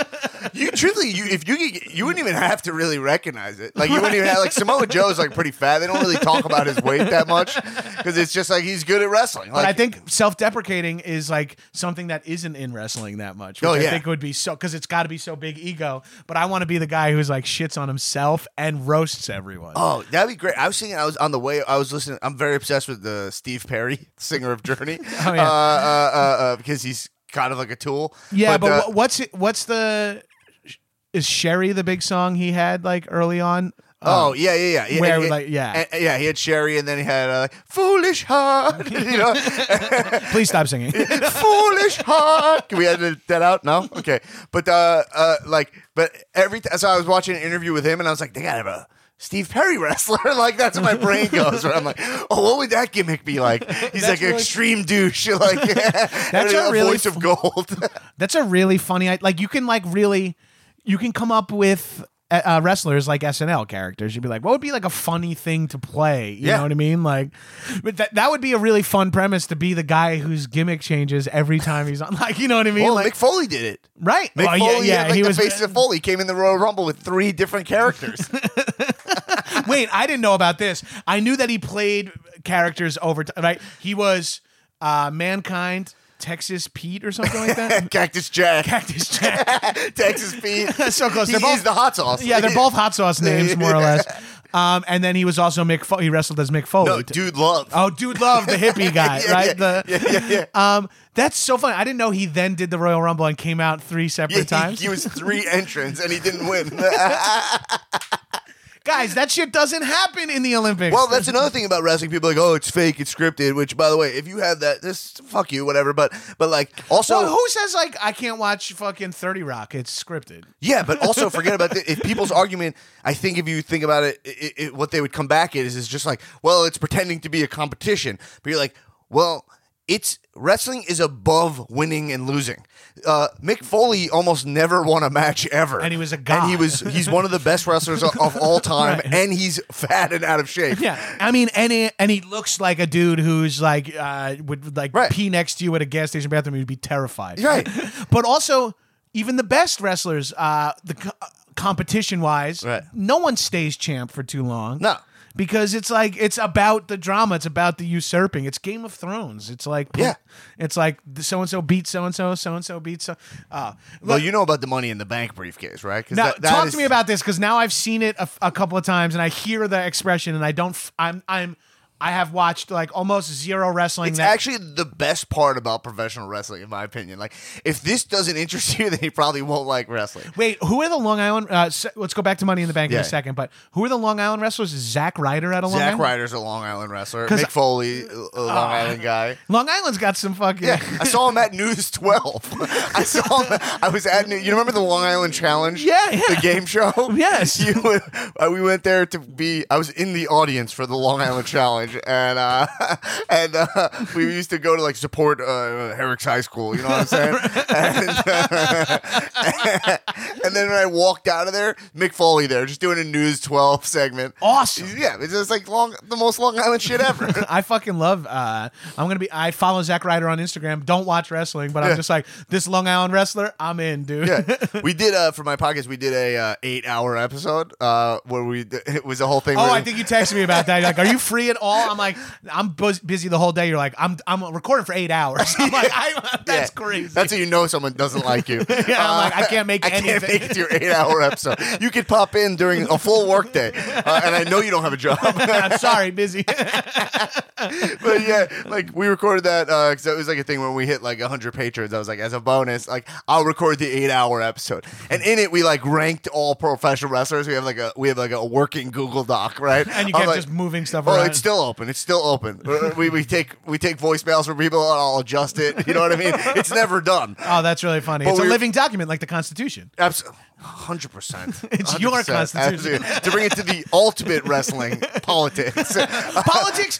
you wouldn't even have to really recognize it. Like you wouldn't even have like Samoa Joe's like pretty fat. They don't really talk about his weight that much because it's just like he's good at wrestling. But Like, I think self-deprecating is like something that isn't in wrestling that much. Which Oh, I yeah. think would be so, because it's got to be so big ego. But I want to be the guy who's like shits on himself and roasts everyone. oh, that'd be great. I was thinking, I was on the way, I was listening. I'm very obsessed with the Steve Perry, singer of Journey. Oh, yeah. Because he's kind of like a tool. Yeah, but uh, is Sherry the big song he had like early on? Oh yeah. Where, And- like, yeah. and- yeah. He had Sherry, and then he had like, "Foolish Heart." You know, Please stop singing. "Foolish Heart." Can we edit that out? No, okay. But but every time, so I was watching an interview with him, and I was like, they gotta have a Steve Perry wrestler. Like that's where my brain goes. Where I'm like, oh, what would that gimmick be like? He's like an really- extreme douche. Like that's a really voice of gold. That's a really funny. Like you can come up with wrestlers like SNL characters. You'd be like, what would be like a funny thing to play? You Yeah. know what I mean? Like, but that would be a really fun premise to be the guy whose gimmick changes every time he's on. Like, you know what I mean? Well, like, Mick Foley did it. right? Mick Oh, Foley, yeah. had, like, He the was. face of Foley came in the Royal Rumble with 3 different characters. Wait, I didn't know about this. I knew that he played characters over time. Right? He was Mankind, Texas Pete, or something like that. Cactus Jack. Cactus Jack. Texas Pete. So close. He's the hot sauce. Yeah, they're both hot sauce names, more or less. And then he was also he wrestled as Mick Foley. No, Dude Love. Oh, Dude Love, the hippie guy, right? Yeah. That's so funny. I didn't know he then did the Royal Rumble and came out 3 separate times. He was 3 entrants and he didn't win. Guys, that shit doesn't happen in the Olympics. Well, that's another thing about wrestling. People are like, oh, it's fake, it's scripted. Which, by the way, if you have that, fuck you, whatever. But like, also, well, who says like I can't watch fucking 30 Rock? It's scripted. Yeah, but also forget about if people's argument. I think if you think about it, what they would come back at is just like, well, it's pretending to be a competition. But you're like, well, wrestling is above winning and losing. Mick Foley almost never won a match ever, and he was a god. And he's one of the best wrestlers of all time, right. And he's fat and out of shape. Yeah, I mean, and he looks like a dude who's like would like right. pee next to you at a gas station bathroom. You'd be terrified, right? But also, even the best wrestlers, competition wise, right. No one stays champ for too long. No. Because it's about the drama. It's about the usurping. It's Game of Thrones. It's like, it's like so-and-so beat so-and-so, so-and-so beat so. Well, you know about the Money in the Bank briefcase, right? Now, talk to me about this, because now I've seen it a couple of times, and I hear the expression, and I have watched like almost zero wrestling. It's actually the best part about professional wrestling, in my opinion. Like, if this doesn't interest you, then you probably won't like wrestling. Wait, who are the Long Island? Let's go back to Money in the Bank in a second. But who are the Long Island wrestlers? Is Zack Ryder at a Long Island? Zack Ryder's a Long Island wrestler. Mick Foley, a Long Island guy. Long Island's got some fucking. Yeah, I saw him at News 12. I saw him. I was at. You remember the Long Island Challenge? Yeah. The game show. Yes. We went there to be. I was in the audience for the Long Island Challenge, and we used to go to like support Herrick's High School, you know what I'm saying? And then when I walked out of there, Mick Foley there, just doing a News 12 segment. Awesome. Yeah, it's just like the most Long Island shit ever. I fucking love. I follow Zack Ryder on Instagram. Don't watch wrestling, but I'm just like, this Long Island wrestler, I'm in, dude. Yeah, we did for my podcast. We did a 8-hour episode where it was a whole thing. I think you texted me about that. You're like, are you free at all? I'm like, I'm busy the whole day. You're like, I'm recording for 8 hours. I'm like, that's crazy. That's how you know someone doesn't like you. Yeah, I'm like, I can't make anything. I can't make it to your 8-hour episode. You could pop in during a full work day, and I know you don't have a job. I'm sorry, busy. But yeah, like we recorded that because it was like a thing when we hit like 100 patrons. I was like, as a bonus, like I'll record the 8-hour episode, and in it we like ranked all professional wrestlers. We have like a working Google Doc, right? And you kept just moving stuff around. Oh, it's still open. It's still open. we take voicemails from people, and I'll adjust it. You know what I mean? It's never done. Oh, that's really funny. But it's a living document, like the Constitution. Absolutely. 100%. It's your Constitution. To bring it to the ultimate wrestling politics. Politics.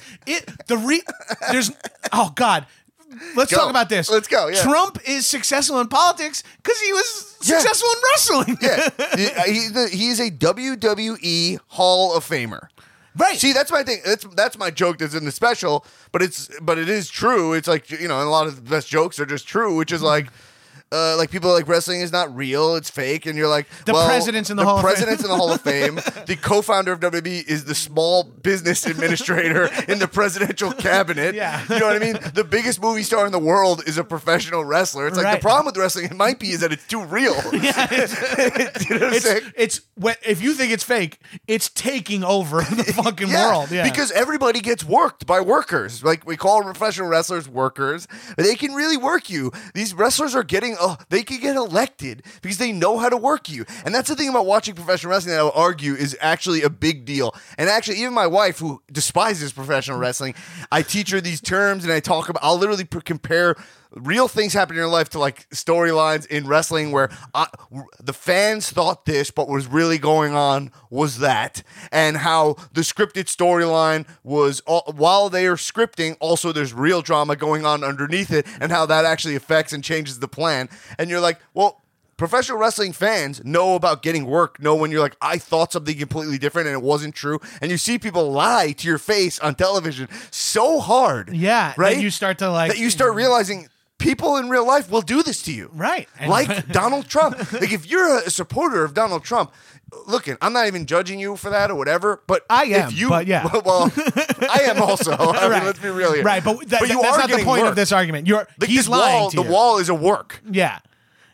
There's. Oh God. Let's talk about this. Let's go. Yeah. Trump is successful in politics because he was successful in wrestling. Yeah, he's a WWE Hall of Famer. Right. See, that's my thing. That's my joke that's in the special, but it is true. It's like, you know, a lot of the best jokes are just true, which is like people are like, wrestling is not real, it's fake, and you're like, the president's in the Hall of Fame. The president's in the Hall of Fame. The co-founder of WWE is the small business administrator in the presidential cabinet. Yeah. You know what I mean? The biggest movie star in the world is a professional wrestler. It's like the problem with wrestling, it might be, is that it's too real. Yeah, you know what I'm saying? If you think it's fake, it's taking over the fucking world. Yeah. Because everybody gets worked by workers. Like, we call professional wrestlers workers. They can really work you. These wrestlers are getting, they can get elected because they know how to work you. And that's the thing about watching professional wrestling that I would argue is actually a big deal. And actually, even my wife, who despises professional wrestling, I teach her these terms and I'll literally compare real things happen in your life to like storylines in wrestling where the fans thought this, but what was really going on was that, and how the scripted storyline was, while they are scripting, also there's real drama going on underneath it, and how that actually affects and changes the plan. And you're like, well, professional wrestling fans know about getting work, know when you're like, I thought something completely different and it wasn't true. And you see people lie to your face on television so hard. Yeah. Right? That you start to like. That you start realizing people in real life will do this to you. Right. Like Donald Trump. Like, if you're a supporter of Donald Trump, look, I'm not even judging you for that or whatever, but I am. But yeah. Well, I am also. I mean, let's be real here. Right, but that's you not are the point work. of this argument. Like, He's lying to you. The wall is a work. Yeah.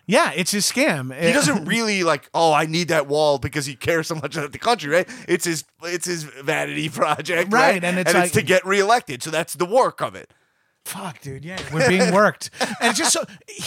Yeah, it's his scam. He doesn't really like, oh, I need that wall because he cares so much about the country, right? It's his vanity project, right? And it's to get reelected. So that's the work of it. Fuck, dude. Yeah, we're being worked. And it's just so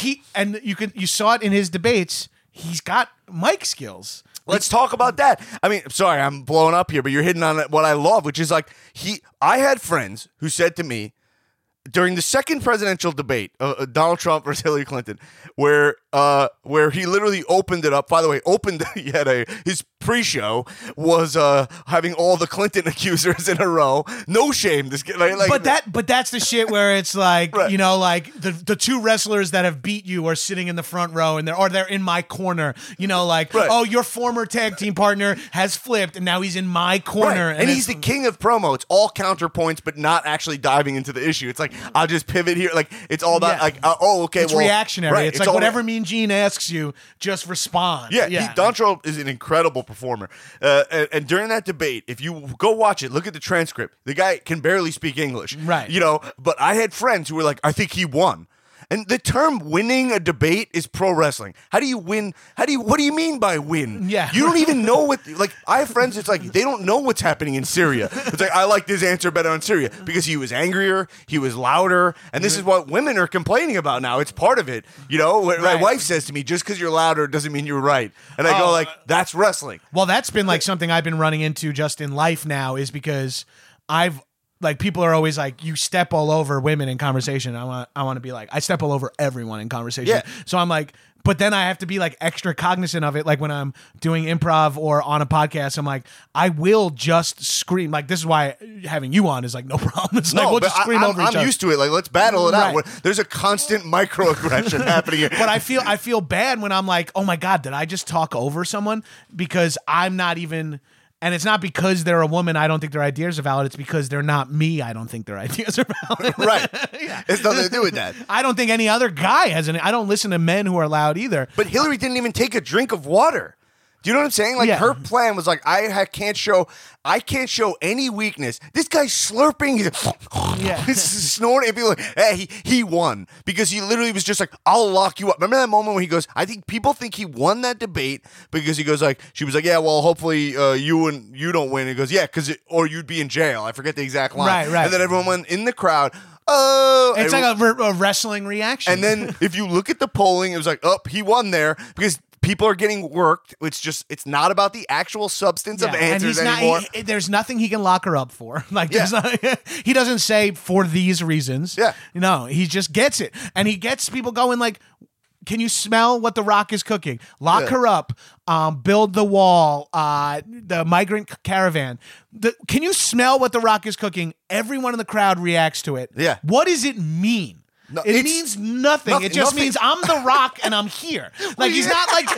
you saw it in his debates. He's got mic skills. Let's talk about that. I mean, sorry, I'm blowing up here, but you're hitting on what I love, which is like I had friends who said to me during the second presidential debate, Donald Trump versus Hillary Clinton, where he literally opened it up. By the way, he had his pre-show was having all the Clinton accusers in a row. No shame. This but that's the shit where it's like right. Like the two wrestlers that have beat you are sitting in the front row and they're in my corner. Right. Oh, your former tag team partner has flipped and now he's in my corner. Right. And he's the king of promo. It's all counterpoints, but not actually diving into the issue. It's like I'll just pivot here. Like it's all about okay. It's reactionary. Right. It's like whatever Mean Gene asks you, just respond. Yeah. Donald Trump is an incredible performer. And during that debate, if you go watch it, look at the transcript. The guy can barely speak English. Right. But I had friends who were like, I think he won. And the term winning a debate is pro wrestling. How do you win? What do you mean by win? Yeah. You don't even know I have friends, it's like, they don't know what's happening in Syria. It's like, I like this answer better on Syria because he was angrier, he was louder, and this is what women are complaining about now. It's part of it. My wife says to me, just because you're louder doesn't mean you're right. And I go that's wrestling. Well, that's been like something I've been running into just in life now is because people are always like, you step all over women in conversation. I want to be like, I step all over everyone in conversation. Yeah. So I'm like, but then I have to be like extra cognizant of it. Like when I'm doing improv or on a podcast, I'm like, I will just scream. Like this is why having you on is like no problem. It's like we'll just scream over each other. I'm used to it. Like let's battle it out. There's a constant microaggression happening here. But I feel bad when I'm like, oh my God, did I just talk over someone? Because I'm not even. And it's not because they're a woman, I don't think their ideas are valid. It's because they're not me, I don't think their ideas are valid. Right. Yeah. It's nothing to do with that. I don't think any other guy has any. I don't listen to men who are loud either. But Hillary didn't even take a drink of water. Do you know what I'm saying? Like her plan was like, I can't show any weakness. This guy's slurping, he's snorting. And people are like, hey, he won because he literally was just like, I'll lock you up. Remember that moment when he goes, I think people think he won that debate because he goes like, she was like, yeah, well, hopefully you don't win. He goes, yeah, or you'd be in jail. I forget the exact line. Right. And then everyone went in the crowd. Oh, it's like a wrestling reaction. And then if you look at the polling, it was like, he won there because people are getting worked. It's not about the actual substance of answers anymore. There's nothing he can lock her up for. He doesn't say for these reasons. Yeah. No, he just gets it. And he gets people going like, can you smell what The Rock is cooking? Lock her up. Build the wall. The migrant caravan. Can you smell what The Rock is cooking? Everyone in the crowd reacts to it. Yeah. What does it mean? No, it means nothing. It just means I'm The Rock and I'm here. Like he's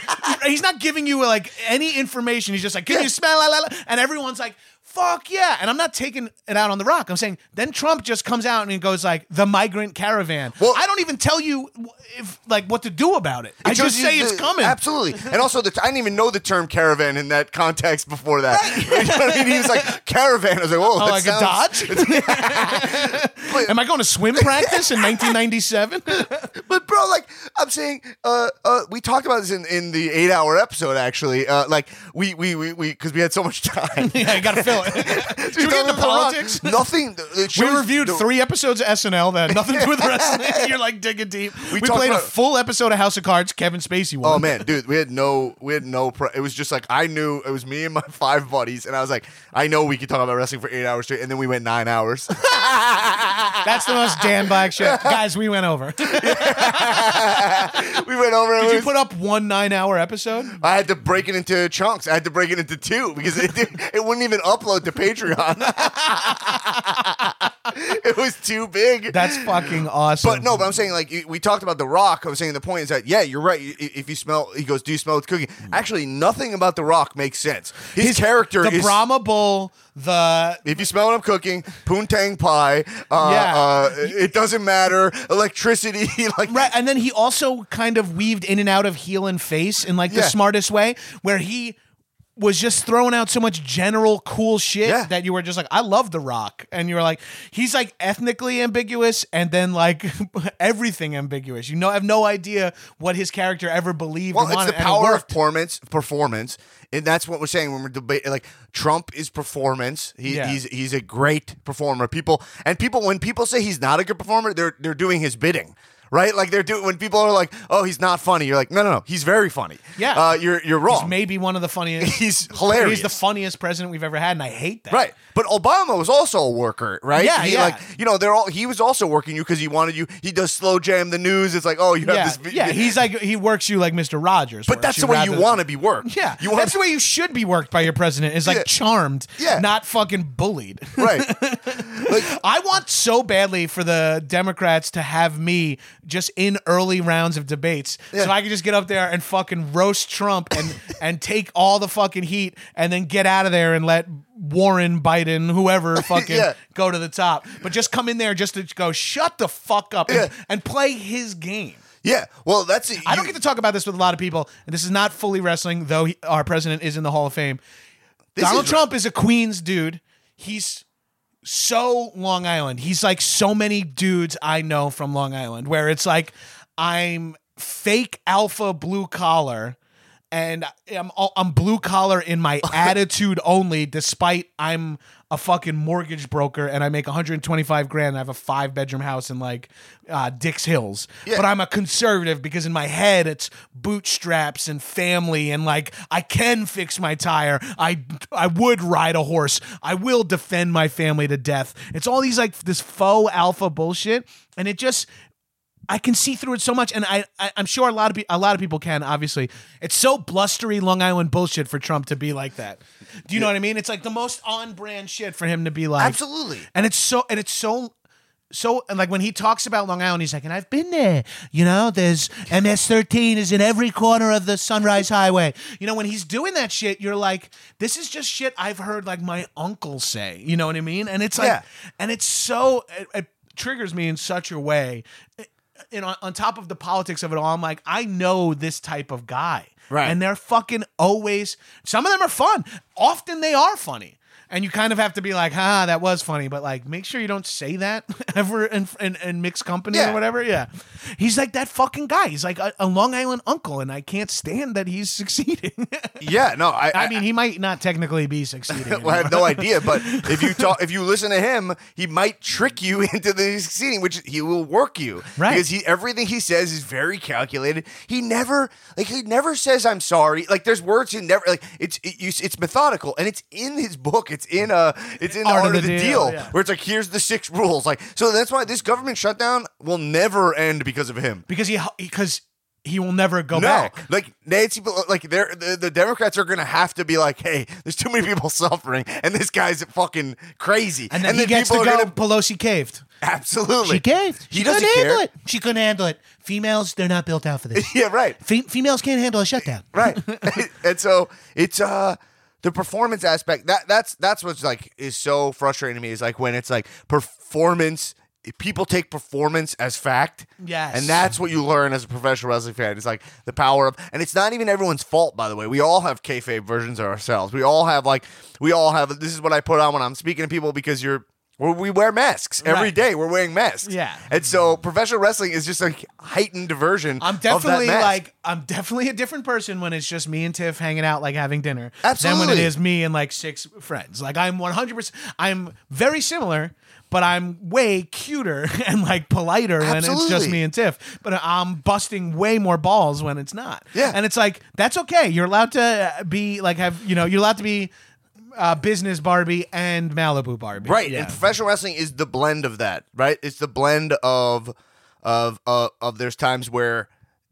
not giving you like any information. He's just like, can you smell? And everyone's like, fuck yeah. And I'm not taking it out on The Rock. I'm saying then Trump just comes out and he goes like the migrant caravan. Well, I don't even tell you what to do about it. I just say it's coming. Absolutely. And also I didn't even know the term caravan in that context before that. You know what I mean? He was like caravan. I was like, whoa, like a Dodge? Am I going to swim practice in 1997? But bro, like I'm saying, we talked about this in the 8-hour episode actually. We because we had so much time. Yeah, you gotta fill it. Should we get into politics? Nothing. We reviewed 3 episodes of SNL that had nothing to do with wrestling. You're like digging deep. We played a full episode of House of Cards. Kevin Spacey won. Oh man, dude, we had no. It was just like I knew it was me and my 5 buddies, and I was like, I know we could talk about wrestling for 8 hours straight, and then we went 9 hours. That's the most Dan Black shit, guys. We went over. We went over. Did you put up 1 9-hour episode? I had to break it into chunks. I had to break it into 2 because it wouldn't even upload to Patreon. It was too big. That's fucking awesome. But I'm saying like we talked about The Rock. I was saying the point is that you're right. If you smell, he goes, do you smell what's cooking? Actually, nothing about The Rock makes sense. His character is Brahma Bull. If you smell what I'm cooking, poontang pie. It doesn't matter. Electricity, right. And then he also kind of weaved in and out of heel and face in the smartest way, where he was just throwing out so much general cool shit Yeah. that you were just like, I love The Rock. And you were like, he's like ethnically ambiguous and then like everything ambiguous. You know, have no idea what his character ever believed. Well, or it's wanted, the and it power of worked. performance, and that's what we're saying when we're debating. Like Trump is performance. Yeah. He's a great performer. When people say he's not a good performer, they're doing his bidding. Right, like they're doing when people are like, "Oh, he's not funny." You're like, "No, he's very funny." Yeah, you're wrong. He's maybe one of the funniest. He's hilarious. He's the funniest president we've ever had, and I hate that. Right, but Obama was also a worker, right? Yeah, He was also working you because he wanted you. He does slow jam the news. It's like, oh, you have this. Yeah, he's like he works you like Mr. Rogers. But that's the way you want to be worked. Yeah, that's the way you should be worked by your president. Is like charmed, not fucking bullied. Right. Like, I want so badly for the Democrats to have me just in early rounds of debates, so I can just get up there and fucking roast Trump and take all the fucking heat, and then get out of there and let Warren, Biden, whoever fucking go to the top. But just come in there just to go, shut the fuck up and play his game. Yeah, well, that's it. I don't get to talk about this with a lot of people, and this is not fully wrestling, though our president is in the Hall of Fame. Donald Trump is a Queens dude. He's so Long Island. He's like so many dudes I know from Long Island, where it's like I'm fake alpha blue collar, and I'm blue collar in my attitude only, despite I'm a fucking mortgage broker and I make $125,000 and I have a 5-bedroom house in like Dix Hills. But I'm a conservative because in my head it's bootstraps and family and like I can fix my tire. I would ride a horse. I will defend my family to death. It's all these like this faux alpha bullshit, and it just I can see through it so much, and I'm sure a lot of people can. Obviously, it's so blustery Long Island bullshit for Trump to be like that. Do you know what I mean? It's like the most on-brand shit for him to be like. Absolutely. And it's so and like when he talks about Long Island, he's like, and I've been there. You know, there's MS-13 is in every corner of the Sunrise Highway. You know, when he's doing that shit, you're like, this is just shit I've heard like my uncle say. You know what I mean? And it's like, and it's so it triggers me in such a way. You know, on top of the politics of it all, I'm like, I know this type of guy. Right. And they're fucking always, some of them are fun. Often they are funny. And you kind of have to be like, that was funny. But like, make sure you don't say that ever in mixed company or whatever. Yeah. He's like that fucking guy. He's like a Long Island uncle. And I can't stand that he's succeeding. I mean, he might not technically be succeeding. Well, I have no idea. But if you listen to him, he might trick you into the succeeding, which he will work you. Right. Because everything he says is very calculated. He never says I'm sorry. Like there's words he never like. It's methodical and it's in his book. It's in the Art of the Deal where it's like, here's the 6 rules. Like, so that's why this government shutdown will never end because of him. Because he will never go back. Like Nancy, like the Democrats are gonna have to be like, hey, there's too many people suffering, and this guy's fucking crazy. And then he gets to go. Pelosi caved. Absolutely, she caved. He doesn't care. She couldn't handle it. Females, they're not built out for this. Yeah, right. Females can't handle a shutdown. Right. And so it's the performance aspect that's what's like is so frustrating to me is like when it's like performance. People take performance as fact. Yes. And that's what you learn as a professional wrestling fan. It's like the power of, and it's not even everyone's fault, by the way. We all have kayfabe versions of ourselves. We all have, this is what I put on when I'm speaking to people because we wear masks every day. We're wearing masks. Yeah. And so professional wrestling is just a heightened version I'm definitely of that mask. I'm definitely a different person when it's just me and Tiff hanging out, like having dinner. Absolutely. Than when it is me and like 6 friends. Like I'm 100%, I'm very similar, but I'm way cuter and like politer when it's just me and Tiff. But I'm busting way more balls when it's not. Yeah. And it's like, that's okay. You're allowed to be like, you're allowed to be business Barbie and Malibu Barbie. Right. Yeah. And professional wrestling is the blend of that, right? It's the blend of there's times where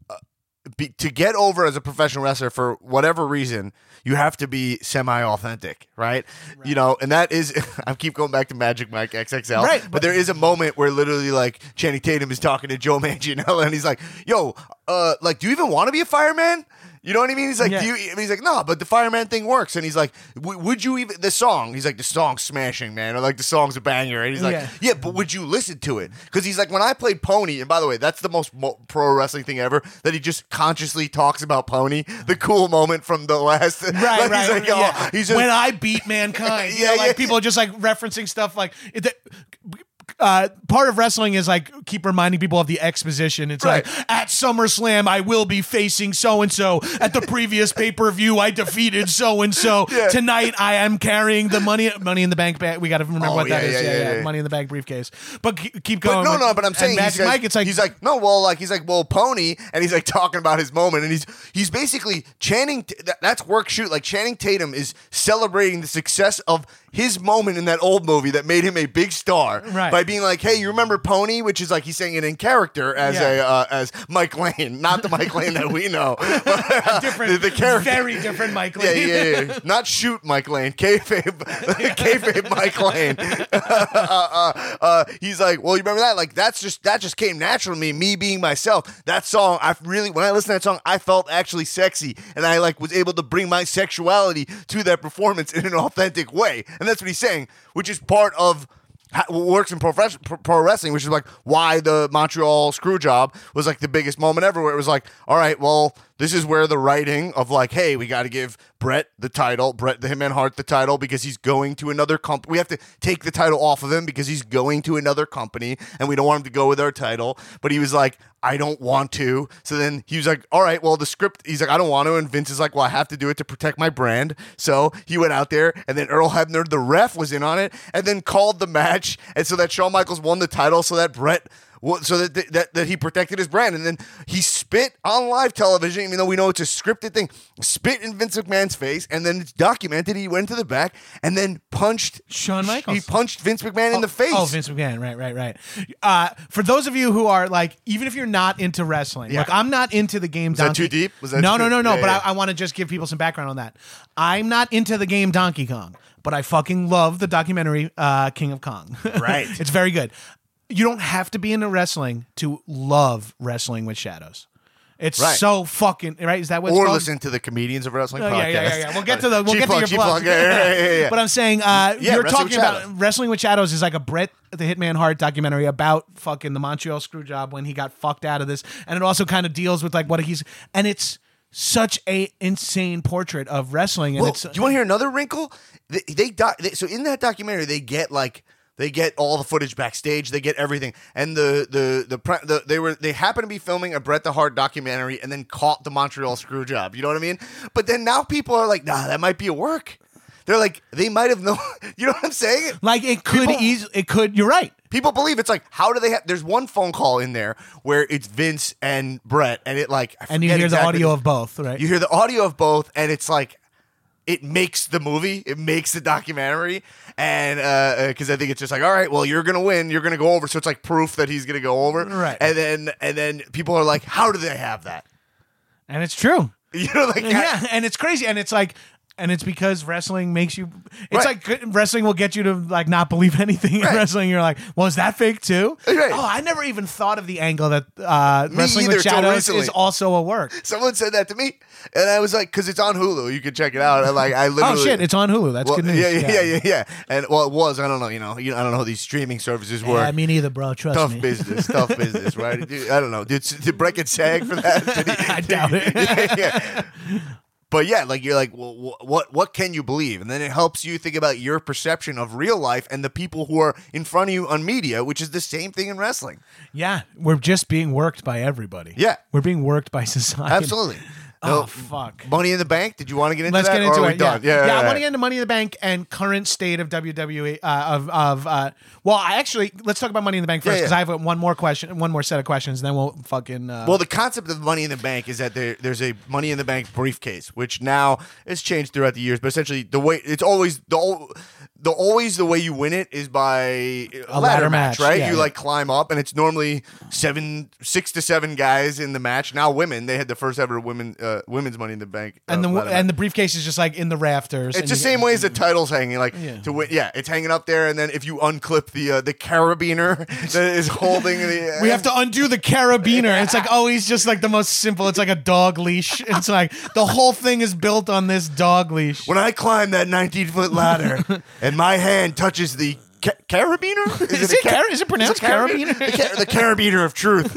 to get over as a professional wrestler for whatever reason, you have to be semi-authentic, right? You know, and that is, I keep going back to Magic Mike XXL, right? But there is a moment where literally like Channing Tatum is talking to Joe Manganiello and he's like, yo, like, do you even want to be a fireman? You know what I mean? He's like, Yeah. he's like, no, but the fireman thing works. And he's like, would you even, the song, he's like, the song's smashing, man. Or like, the song's a banger. And he's like, yeah, but would you listen to it? Because he's like, when I played Pony, and by the way, that's the most pro wrestling thing ever, that he just consciously talks about Pony, the cool moment from the last. Right, like, right. He's like, oh, he's just, when I beat mankind. People just like referencing stuff like part of wrestling is like keep reminding people of the exposition. It's like at SummerSlam I will be facing so and so. At the previous pay-per-view I defeated so and so. Tonight I am carrying the money in the bank bag. We got to remember what that is. Money in the bank briefcase. But keep going. But I'm saying he's like Pony, and he's like talking about his moment, and he's basically chanting. That's work shoot. Like Channing Tatum is celebrating the success of his moment in that old movie that made him a big star by being like, hey, you remember Pony? Which is like he's saying it in character as as Mike Lane, not the Mike Lane that we know. Different, the character. Very different Mike Lane. Yeah. Not shoot Mike Lane, kayfabe Mike Lane. He's like, well, you remember that? Like that just came natural to me being myself. That song, when I listened to that song, I felt actually sexy, and I like was able to bring my sexuality to that performance in an authentic way. And that's what he's saying, which is part of what works in pro wrestling, which is like why the Montreal Screwjob was like the biggest moment ever, where it was like, all right, well, this is where the writing of like, hey, we got to give Bret the Hitman Hart the title because he's going to another company. We have to take the title off of him because he's going to another company and we don't want him to go with our title. But he was like, I don't want to. So then he was like, all right, well, the script, he's like, I don't want to. And Vince is like, well, I have to do it to protect my brand. So he went out there, and then Earl Hebner, the ref, was in on it and then called the match. And so that Shawn Michaels won the title so that Bret, so that he protected his brand. And then he spit on live television, even though we know it's a scripted thing, spit in Vince McMahon's face, and then it's documented. He went to the back and then punched Shawn Michaels. He punched Vince McMahon in the face. Oh, Vince McMahon. Right. For those of you who are like, even if you're not into wrestling, like I'm not into the game Donkey. Was that too deep? Was that No. Yeah, but I want to just give people some background on that. I'm not into the game Donkey Kong, but I fucking love the documentary King of Kong. Right. It's very good. You don't have to be into wrestling to love Wrestling with Shadows. It's so fucking right. Is that what? Or listen to the Comedians of Wrestling podcast. Yeah. We'll get to your plug. Yeah. But I'm saying you're talking about Wrestling with Shadows is like a Bret the Hitman Hart documentary about fucking the Montreal Screwjob when he got fucked out of this, and it also kind of deals with like and it's such a insane portrait of wrestling. And do you want to hear another wrinkle? So in that documentary, they get all the footage backstage. They get everything, and they happen to be filming a Bret the Hart documentary, and then caught the Montreal Screwjob. You know what I mean? But then now people are like, nah, that might be a work. They're like, they might have known. You know what I'm saying? Like it could. You're right. People believe it's like, how do they have? There's one phone call in there where it's Vince and Bret, and it like, and you hear the audio of both, right? You hear the audio of both, and it's like, it makes the movie, it makes the documentary, and because I think it's just like, all right, well, you're gonna win, you're gonna go over, so it's like proof that he's gonna go over, right? And then people are like, how do they have that? And it's true, you know, like and it's crazy, and it's like. And it's because wrestling makes you. It's like wrestling will get you to like not believe anything in wrestling. You're like, well, is that fake too? Right. Oh, I never even thought of the angle that Wrestling with Shadows is also a work. Someone said that to me, and I was like, because it's on Hulu, you can check it out. And like, I literally, oh shit, it's on Hulu. That's good news. Yeah. And well, it was. I don't know. I don't know how these streaming services work. Yeah, me neither, bro. Trust tough me. Tough business, right? Dude, I don't know. Did Bret get SAG for that? I doubt it. Yeah. But yeah, like you're like, well, what can you believe? And then it helps you think about your perception of real life and the people who are in front of you on media, which is the same thing in wrestling. Yeah, we're just being worked by everybody. Yeah. We're being worked by society. Absolutely. Oh, fuck. Money in the Bank? Did you want to get into Let's that? Let's get into it. Done? Yeah, I want to get into Money in the Bank and current state of WWE. Let's talk about Money in the Bank first because I have one more set of questions, and then we'll fucking. Well, the concept of Money in the Bank is that there's a Money in the Bank briefcase, which now has changed throughout the years, but essentially the way it's always always the way you win it is by a ladder match, right? Yeah, you like climb up, and it's normally 6 to 7 guys in the match. Now women, they had the first ever women's Money in the Bank, and the briefcase is just like in the rafters. It's the same way as the title's hanging, like to win. Yeah, it's hanging up there, and then if you unclip the carabiner that is holding the, we have to undo the carabiner. It's like always just like the most simple. It's like a dog leash. It's like the whole thing is built on this dog leash. When I climb that 19-foot ladder and my hand touches the carabiner? Is it pronounced carabiner? The carabiner of truth.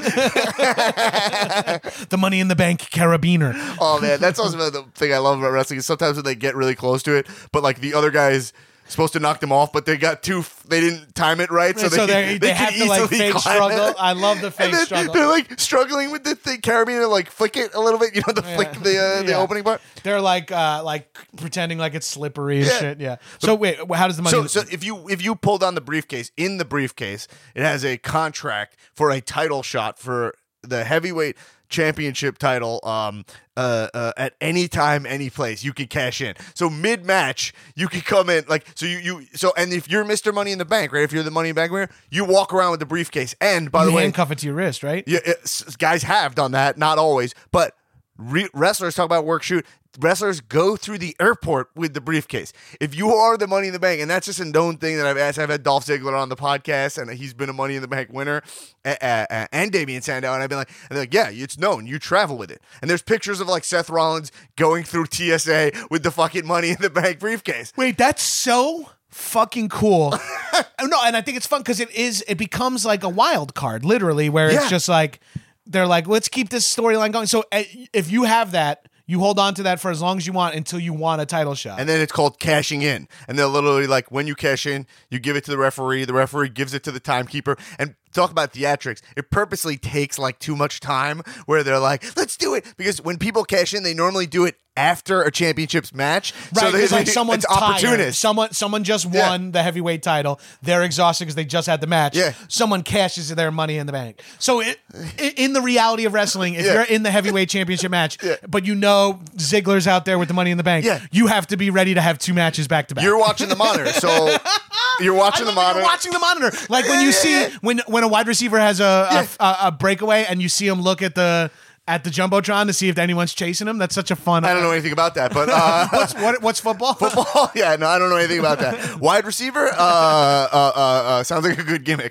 The Money in the Bank carabiner. Oh man, that's also the thing I love about wrestling is sometimes when they get really close to it, but like the other guys supposed to knock them off, but they didn't time it right, so they have to like fake struggle. I love the fake struggle. They're like struggling with the carabiner, like flick it a little bit, flick the opening part. They're like pretending like it's slippery and shit. Yeah. So wait, how does the money? So if you pull down the briefcase, in the briefcase, it has a contract for a title shot for the heavyweight championship title at any time, any place you can cash in. So mid-match you can come in like and if you're Mr. Money in the Bank, right, if you're the Money in the Bank winner, you walk around with the briefcase, and by the way, handcuff it to your wrist, right? Yeah, guys have done that, not always, but wrestlers talk about work shoot. Wrestlers go through the airport with the briefcase. If you are the Money in the Bank, and that's just a known thing that I've asked. I've had Dolph Ziggler on the podcast, and he's been a Money in the Bank winner, and Damian Sandow, and I've been like, yeah, it's known. You travel with it. And there's pictures of like Seth Rollins going through TSA with the fucking Money in the Bank briefcase. Wait, that's so fucking cool. No, and I think it's fun because it becomes like a wild card, literally, where it's just like, they're like, let's keep this storyline going. So if you have that, you hold on to that for as long as you want until you want a title shot. And then it's called cashing in. And they're literally like, when you cash in, you give it to the referee gives it to the timekeeper. And talk about theatrics. It purposely takes like too much time where they're like, let's do it. Because when people cash in, they normally do it after a championships match. Right, because like someone's opportunist. Someone just won the heavyweight title. They're exhausted because they just had the match. Yeah. Someone cashes their Money in the Bank. So in the reality of wrestling, if you're in the heavyweight championship match, but Ziggler's out there with the Money in the Bank, you have to be ready to have 2 matches back to back. You're watching the monitor, so you're watching the monitor. You're watching the monitor. Like when you see when a wide receiver has a breakaway and you see him look at the Jumbotron to see if anyone's chasing him. That's such a fun. I don't know anything about that, but what's football? Football? Yeah, no, I don't know anything about that. Wide receiver? Sounds like a good gimmick.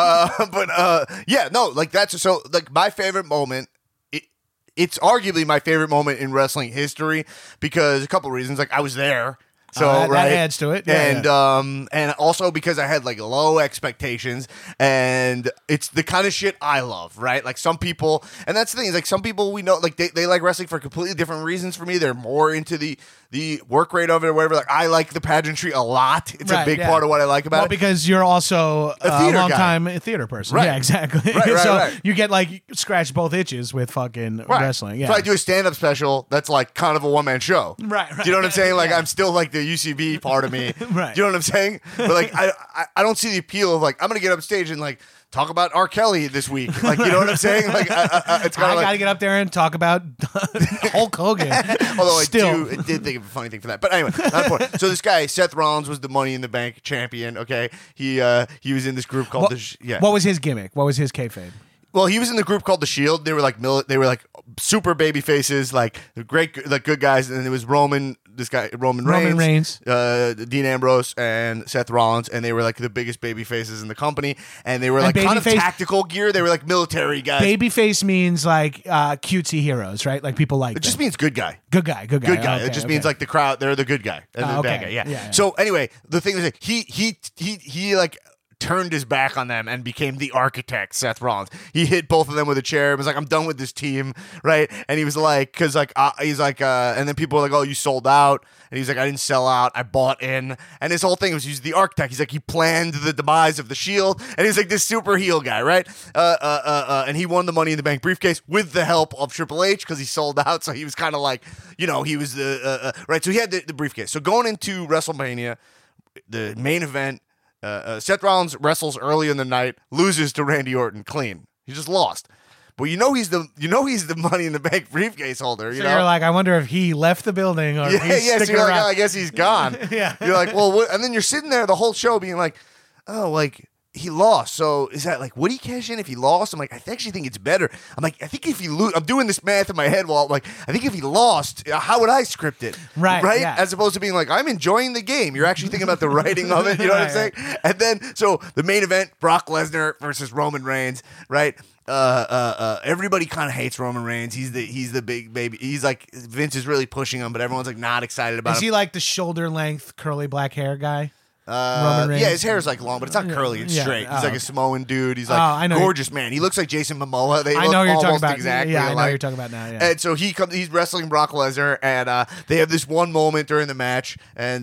That's so like my favorite moment. It's arguably my favorite moment in wrestling history because a couple reasons. Like I was there. So that adds to it, and also because I had like low expectations, and it's the kind of shit I love, right? Like some people, and that's the thing is like some people we know like they like wrestling for completely different reasons. For me, they're more into the work rate of it or whatever. Like I like the pageantry a lot. It's a big part of what I like about it. Because you're also a long time theater person, right? Yeah, exactly. Right. You get like scratch both itches with fucking wrestling. Yeah, so I do a stand-up special that's like kind of a one-man show. Right. Do you know what I'm saying? Like I'm still like the UCB part of me. Right. Do you know what I'm saying? But like I don't see the appeal of like I'm gonna get up stage and like talk about R. Kelly this week. Like you know what I'm saying? Like it's kind of gotta get up there and talk about Hulk Hogan. Although I did think of a funny thing for that. But anyway, not important. So this guy Seth Rollins was the Money in the Bank champion. Okay, he was in this group called What was his gimmick? What was his kayfabe? Well, he was in the group called The Shield. They were like super baby faces, like great, like good guys. And it was Roman Reigns, Dean Ambrose, and Seth Rollins, and they were like the biggest baby faces in the company. And they were like kind of tactical gear. They were like military guys. Babyface means like cutesy heroes, right? Like people like. It just means good guy. Good guy. It just means like the crowd. They're the good guy. And the bad guy. Yeah. So anyway, the thing is, he like turned his back on them and became the architect, Seth Rollins. He hit both of them with a chair and was like, I'm done with this team, right? And he was like, because like, and then people were like, oh, you sold out. And he's like, I didn't sell out. I bought in. And his whole thing was he's the architect. He's like, he planned the demise of the Shield. And he's like this super heel guy, right? And he won the Money in the Bank briefcase with the help of Triple H because he sold out. So he was kind of like, he was the, right? So he had the briefcase. So going into WrestleMania, the main event, Seth Rollins wrestles early in the night, loses to Randy Orton clean. He just lost. but you know he's the Money in the Bank briefcase holder. You So know? you're like, I wonder if he left the building or if he's So sticking you're like, around. oh, I guess he's gone. Yeah. You're like, well, what? And then you're sitting there the whole show being like, oh, like he lost. So is that like, would he cash in if he lost? I'm like, I actually think it's better. I'm like, I think if he lose, I'm doing this math in my head while I'm like, I think if he lost, how would I script it? Right, Right. yeah. As opposed to being like, I'm enjoying the game. You're actually thinking about the writing of it. You know what I'm saying? And then, so the main event, Brock Lesnar versus Roman Reigns, right? Everybody kind of hates Roman Reigns. He's the big baby. He's like, Vince is really pushing him, but everyone's like not excited about Is him. he like the shoulder length curly black hair guy? Roman Reigns? Yeah, his hair is like long, but it's not curly. It's Yeah. straight. He's Oh, like okay. a Samoan dude. He's Oh, I like know gorgeous man. He looks like Jason Momoa. They I look know you're talking almost about. exactly Yeah, I know alike. you're talking about now. Yeah. And so he's wrestling Brock Lesnar, and they have this one moment during the match, and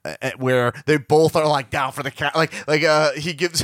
where they both are like down for the count. He gives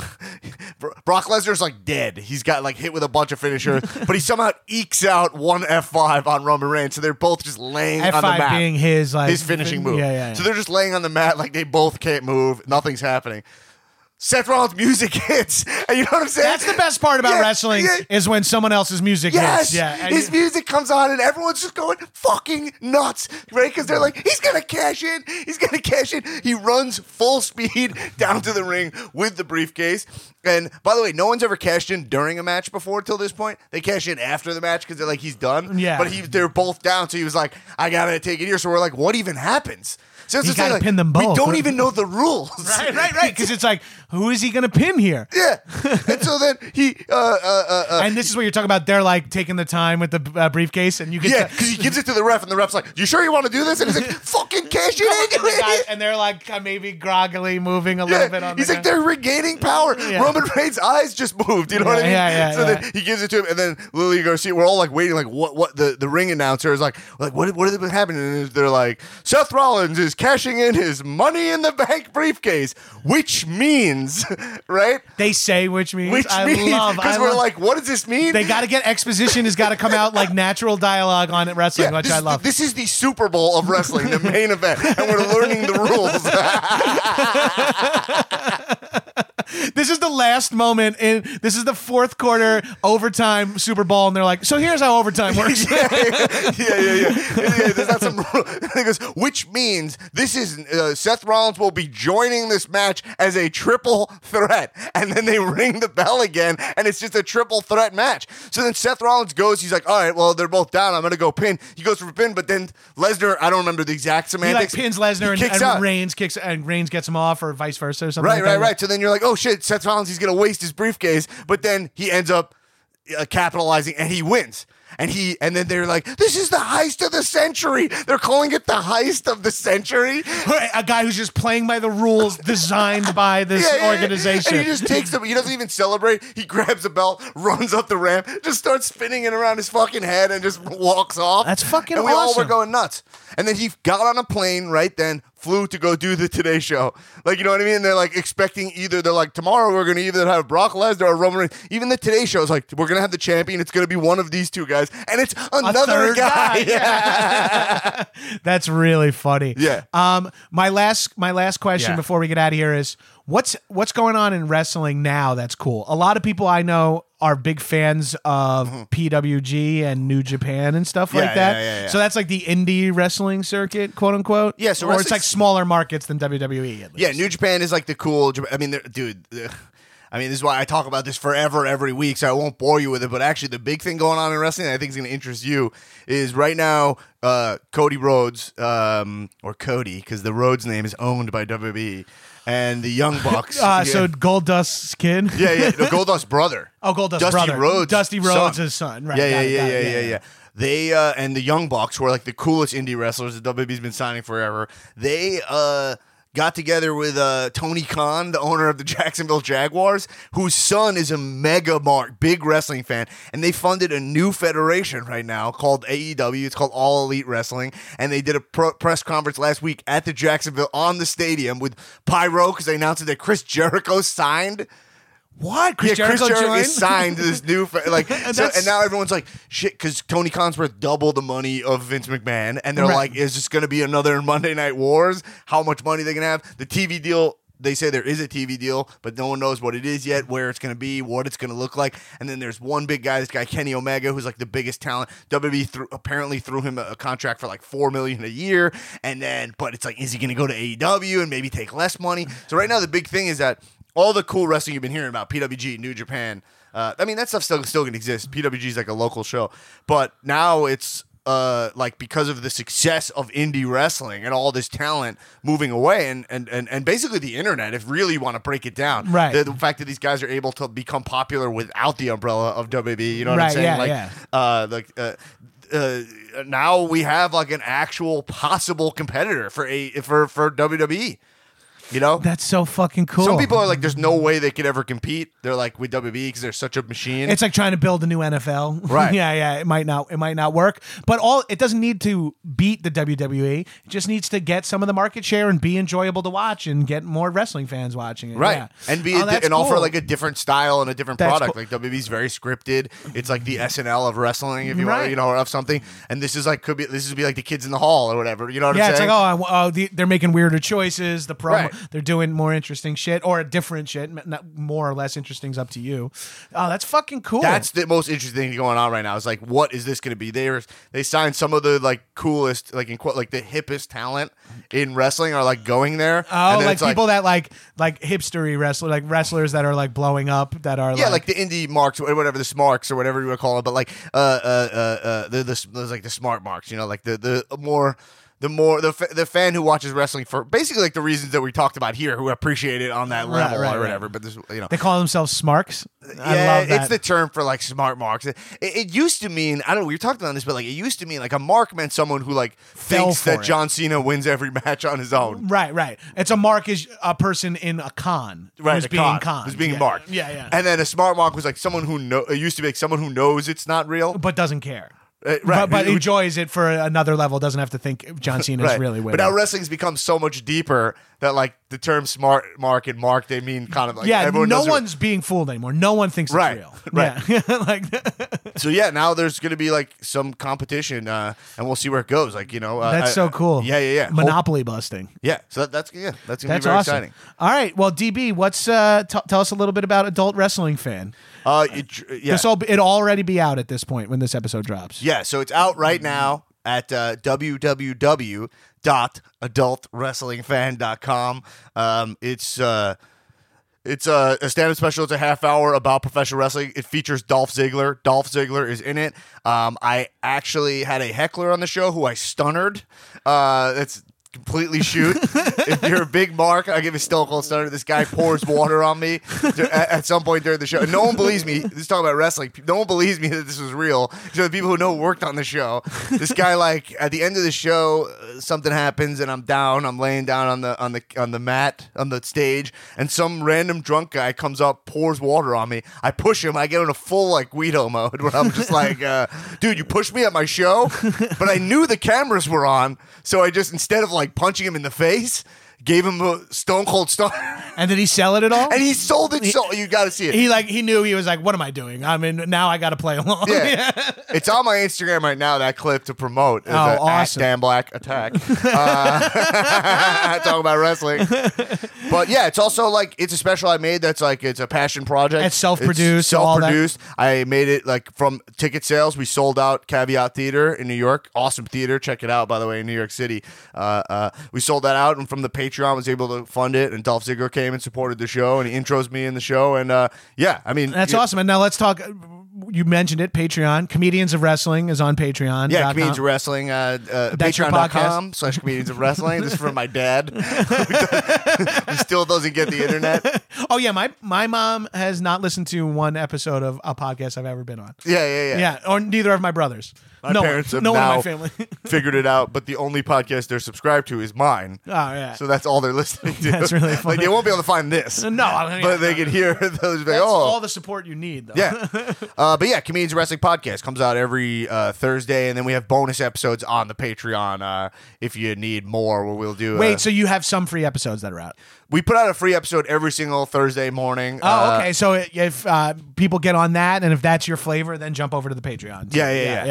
Brock Lesnar's like dead. He's got like hit with a bunch of finishers, but he somehow ekes out one F5 on Roman Reigns. So they're both just laying on the F5 mat. being his like His finishing move. Yeah. So they're just laying on the mat like they both can't move. Nothing's happening. Seth Rollins' music hits, and you know what I'm saying? That's the best part about Yeah, wrestling yeah. is when someone else's music Yes, hits. Yeah, and his music comes on and everyone's just going fucking nuts, right? Because they're like, he's gonna cash in, he's gonna cash in. He runs full speed down to the ring with the briefcase. And by the way, no one's ever cashed in during a match before till this point. They cash in after the match because they're like, he's done. Yeah. But they're both down, so he was like, I gotta take it here. So we're like, what even happens? So it's You just like, gotta pin them we both. don't even know the rules. right. Because it's like, who is he going to pin here? Yeah. And so then he And this is what you're talking about. They're like taking the time with the briefcase, and you get yeah, to- because he gives it to the ref, and the ref's like, "You sure you want to do this?" And he's like, "Fucking cash it in." and, the guy- and they're like maybe groggily moving a little bit on. He's the like, they're regaining power. Yeah. Roman Reigns' eyes just moved. You know what I mean? Yeah, so then he gives it to him, and then Lily Garcia. We're all like waiting, like what the ring announcer is like what has been happening? And they're like, Seth Rollins is cashing in his Money in the Bank briefcase, which means right. They say which means Which I means love because I we're love- like, what does this mean? they got to get exposition. Has got to come out like natural dialogue on it wrestling, which I love. This is the Super Bowl of wrestling, the main event, and we're learning the rules. This is the last moment in. This is the fourth quarter overtime Super Bowl, and they're like, "So here's how overtime works." yeah. There's not some rule. He goes, which means this is Seth Rollins will be joining this match as a triple threat, and then they ring the bell again, and it's just a triple threat match. So then Seth Rollins goes. He's like, all right, well they're both down. I'm gonna go pin. He goes for a pin, but then Lesnar. I don't remember the exact He semantics. like pins Lesnar He kicks and out. Reigns kicks and Reigns gets him off, or vice versa, or something. like that. Right. So then you're like, oh shit, Seth Rollins, he's gonna waste his briefcase, but then he ends up capitalizing and he wins. And then they're like, this is the heist of the century. They're calling it the heist of the century. A guy who's just playing by the rules designed by this organization. And he just takes them. He doesn't even celebrate. He grabs a belt, runs up the ramp, just starts spinning it around his fucking head, and just walks off. That's fucking And we all were awesome. going nuts. And then he got on a plane right then, flew to go do the Today Show. Like, you know what I mean? They're like expecting they're like, tomorrow we're going to either have Brock Lesnar or Roman Reigns. Even the Today Show is like, we're going to have the champion. It's going to be one of these two guys. And it's another third guy. Yeah. That's really funny. Yeah. My last question Yeah. before we get out of here is what's going on in wrestling now that's cool? A lot of people I know are big fans of PWG and New Japan and stuff like that. yeah. So that's like the indie wrestling circuit, quote unquote. Yeah, so or it's wrestling's- like smaller markets than WWE. At least. Yeah, New Japan is like the cool. I mean, dude. I mean, this is why I talk about this forever, every week, so I won't bore you with it. But actually, the big thing going on in wrestling that I think is going to interest you is right now, Cody Rhodes, or Cody, because the Rhodes name is owned by WWE, and the Young Bucks. So Goldust's kid. no, Goldust's brother. Oh, Goldust's Dusty brother. Rhodes' Dusty Rhodes' son. son. Right. Yeah, got it. yeah. They and the Young Bucks, who are like the coolest indie wrestlers that WWE's been signing forever. They got together with Tony Khan, the owner of the Jacksonville Jaguars, whose son is a big wrestling fan, and they funded a new federation right now called AEW. It's called All Elite Wrestling, and they did a press conference last week at the Jacksonville on the stadium with pyro because they announced that Chris Jericho signed. What? Chris Jericho joined? is signed to this new and now everyone's like shit because Tony Khan's worth double the money of Vince McMahon, and they're Right. like, is this going to be another Monday Night Wars? How much money they gonna have? The TV deal they say there is a TV deal, but no one knows what it is yet, where it's going to be, what it's going to look like. And then there's one big guy, this guy Kenny Omega, who's like the biggest talent. WWE apparently threw him a contract for like $4 million a year, but it's like, is he going to go to AEW and maybe take less money? So right now the big thing is that all the cool wrestling you've been hearing about, PWG, New Japan, I mean that stuff's still going to exist. PWG is like a local show, but now it's like because of the success of indie wrestling and all this talent moving away and basically the internet, if really you want to break it down, right? The fact that these guys are able to become popular without the umbrella of WWE, you know what I'm saying? Now we have like an actual possible competitor for WWE. You know, that's so fucking cool. Some people are like, "There's no way they could ever compete." They're like with WWE because they're such a machine. It's like trying to build a new NFL, right? yeah. It might not work, but it doesn't need to beat the WWE. It just needs to get some of the market share and be enjoyable to watch and get more wrestling fans watching it, right? Yeah. And offer like a different style and a different product. Cool. Like WWE's very scripted. It's like the SNL of wrestling, if you want, you know, or of something. And this is like this would be like the Kids in the Hall or whatever. You know what I'm saying? Yeah, it's like they're making weirder choices. The promo, they're doing more interesting shit or different shit. Not more or less interesting's up to you. Oh, that's fucking cool. That's the most interesting thing going on right now. Is like, what is this going to be? They signed some of the like coolest, like in quote, like the hippest talent in wrestling are like going there. Oh, like people that like hipstery wrestler, like wrestlers that are like blowing up, that are like the indie marks or whatever, the smarks or whatever you want to call it. But like there's like the smart marks, you know, like the fan who watches wrestling for basically like the reasons that we talked about here, who appreciate it on that level or whatever. But this, you know, they call themselves smarks. I love that. It's the term for like smart marks. It used to mean, I don't know, we were talking about this, but like it used to mean like a mark meant someone who like thinks that John Cena wins every match on his own. Right. It's a mark is a person in a con who's being conned. Who's being marked. Yeah. And then a smart mark was like someone who it used to be like someone who knows it's not real but doesn't care. Right, but enjoys it for another level. Doesn't have to think John Cena's really winning. But now wrestling's become so much deeper that like the term smart mark and mark, they mean kind of like no one's being fooled anymore. No one thinks it's real. Right. Yeah. So now there's going to be like some competition, and we'll see where it goes. Like, you know, that's so cool. Yeah. Monopoly busting. Yeah. So that's going to be very awesome. exciting. All right. Well, DB, what's tell us a little bit about Adult Wrestling Fan. It'll already be out at this point when this episode drops. Yeah. So it's out right now at www.adultwrestlingfan.com. It's a stand-up special. It's a half hour about professional wrestling. It features Dolph Ziggler. Dolph Ziggler is in it. I actually had a heckler on the show who I stunnered. That's completely shoot. If you're a big mark, I give a Stone Cold Stunner. This guy pours water on me at some point during the show. And no one believes me. This is talking about wrestling. No one believes me that this was real. So the people who know worked on the show. This guy, like at the end of the show, something happens and I'm down. I'm laying down on the mat on the stage, and some random drunk guy comes up, pours water on me. I push him. I get in a full like Guido mode where I'm just like, dude, you pushed me at my show, but I knew the cameras were on, so I just, instead of like punching him in the face, gave him a Stone Cold Stunner. And did he sell it at all? And he sold it. So you got to see it. He knew. He was like, what am I doing? I mean, now I got to play along. Yeah. It's on my Instagram right now, that clip, to promote. Oh, awesome. Dan Black Attack. Talking about wrestling. But yeah, it's also like, it's a special I made that's like, it's a passion project. It's self-produced. It's self-produced. I made it like from ticket sales. We sold out Caveat Theater in New York. Awesome theater. Check it out, by the way, in New York City. We sold that out, and from the Patreon was able to fund it, and Dolph Ziggler came and supported the show, and he intros me in the show, and yeah, I mean, that's awesome. And now let's talk. You mentioned it, Patreon. Comedians of Wrestling is on Patreon. Yeah, Comedians of Wrestling. Patreon.com/Comedians of Wrestling. This is from my dad, who still doesn't get the internet. Oh yeah, my mom has not listened to one episode of a podcast I've ever been on. Yeah. Or neither of my brothers. My parents have no one in now my family figured it out, but the only podcast they're subscribed to is mine. Oh yeah. So that's all they're listening to. That's really funny. Like, they won't be able to find this. No, but they can hear those. That's all the support you need, though. Yeah. But yeah, Comedians of Wrestling podcast comes out every Thursday, and then we have bonus episodes on the Patreon if you need more. Where we'll do. Wait, so you have some free episodes that are out? We put out a free episode every single Thursday morning. Oh, okay. So if people get on that, and if that's your flavor, then jump over to the Patreon. Yeah.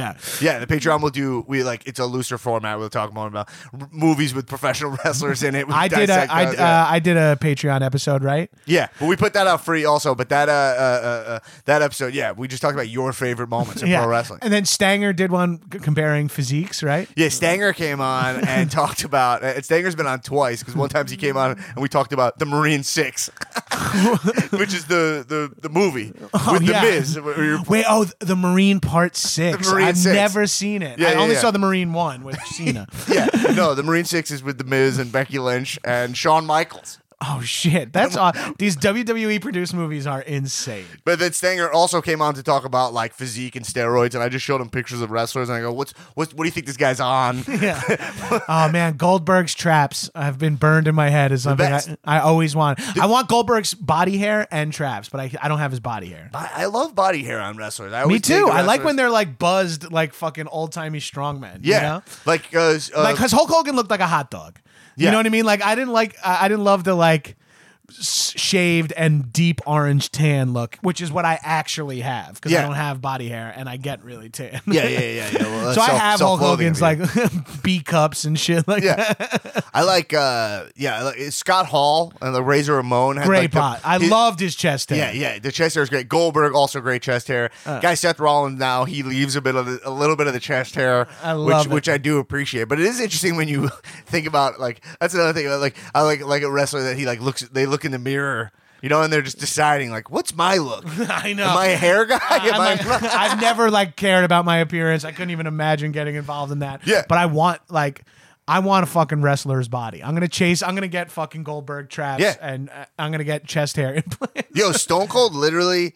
Yeah, the Patreon will do. It's a looser format. We'll talk more about movies with professional wrestlers in it. I did a Patreon episode, right? Yeah, but we put that out free also. But that episode, yeah, we just talked about your favorite moments in pro wrestling. And then Stanger did one comparing physiques, right? Yeah, Stanger came on and talked about. Stanger's been on twice because one time he came on and we talked about the Marine Six, which is the movie with the Miz. Wait, the Marine Part 6. I've 6. never seen it. Yeah, I only saw the Marine 1 with Cena. Yeah, no, the Marine 6 is with the Miz and Becky Lynch and Shawn Michaels. Oh shit, that's these WWE produced movies are insane. But then Stanger also came on to talk about like physique and steroids, and I just showed him pictures of wrestlers, and I go, what do you think this guy's on? Yeah. Oh man, Goldberg's traps have been burned in my head as something I always want. I want Goldberg's body hair and traps, but I don't have his body hair. I love body hair on wrestlers. Me too. I like when they're like buzzed, like fucking old timey strongmen. Yeah, you know? like because Hulk Hogan looked like a hot dog. You know what I mean? Like I didn't love the like shaved and deep orange tan look, which is what I actually have because I don't have body hair and I get really tan. Yeah. Well, so I have Hulk Hogan's like B cups and shit like that. I like Scott Hall and the Razor Ramon had great pot. I loved his chest hair. Yeah, the chest hair is great. Goldberg also great chest hair. Guy Seth Rollins now he leaves a little bit of the chest hair, which I do appreciate. But it is interesting when you think about like that's another thing. Like I like a wrestler that he like they look in the mirror, you know, and they're just deciding like, what's my look? I know. Am I a hair guy? I've never like cared about my appearance. I couldn't even imagine getting involved in that. Yeah. But I want a fucking wrestler's body. I'm gonna get fucking Goldberg traps and I'm gonna get chest hair implants. Yo, Stone Cold literally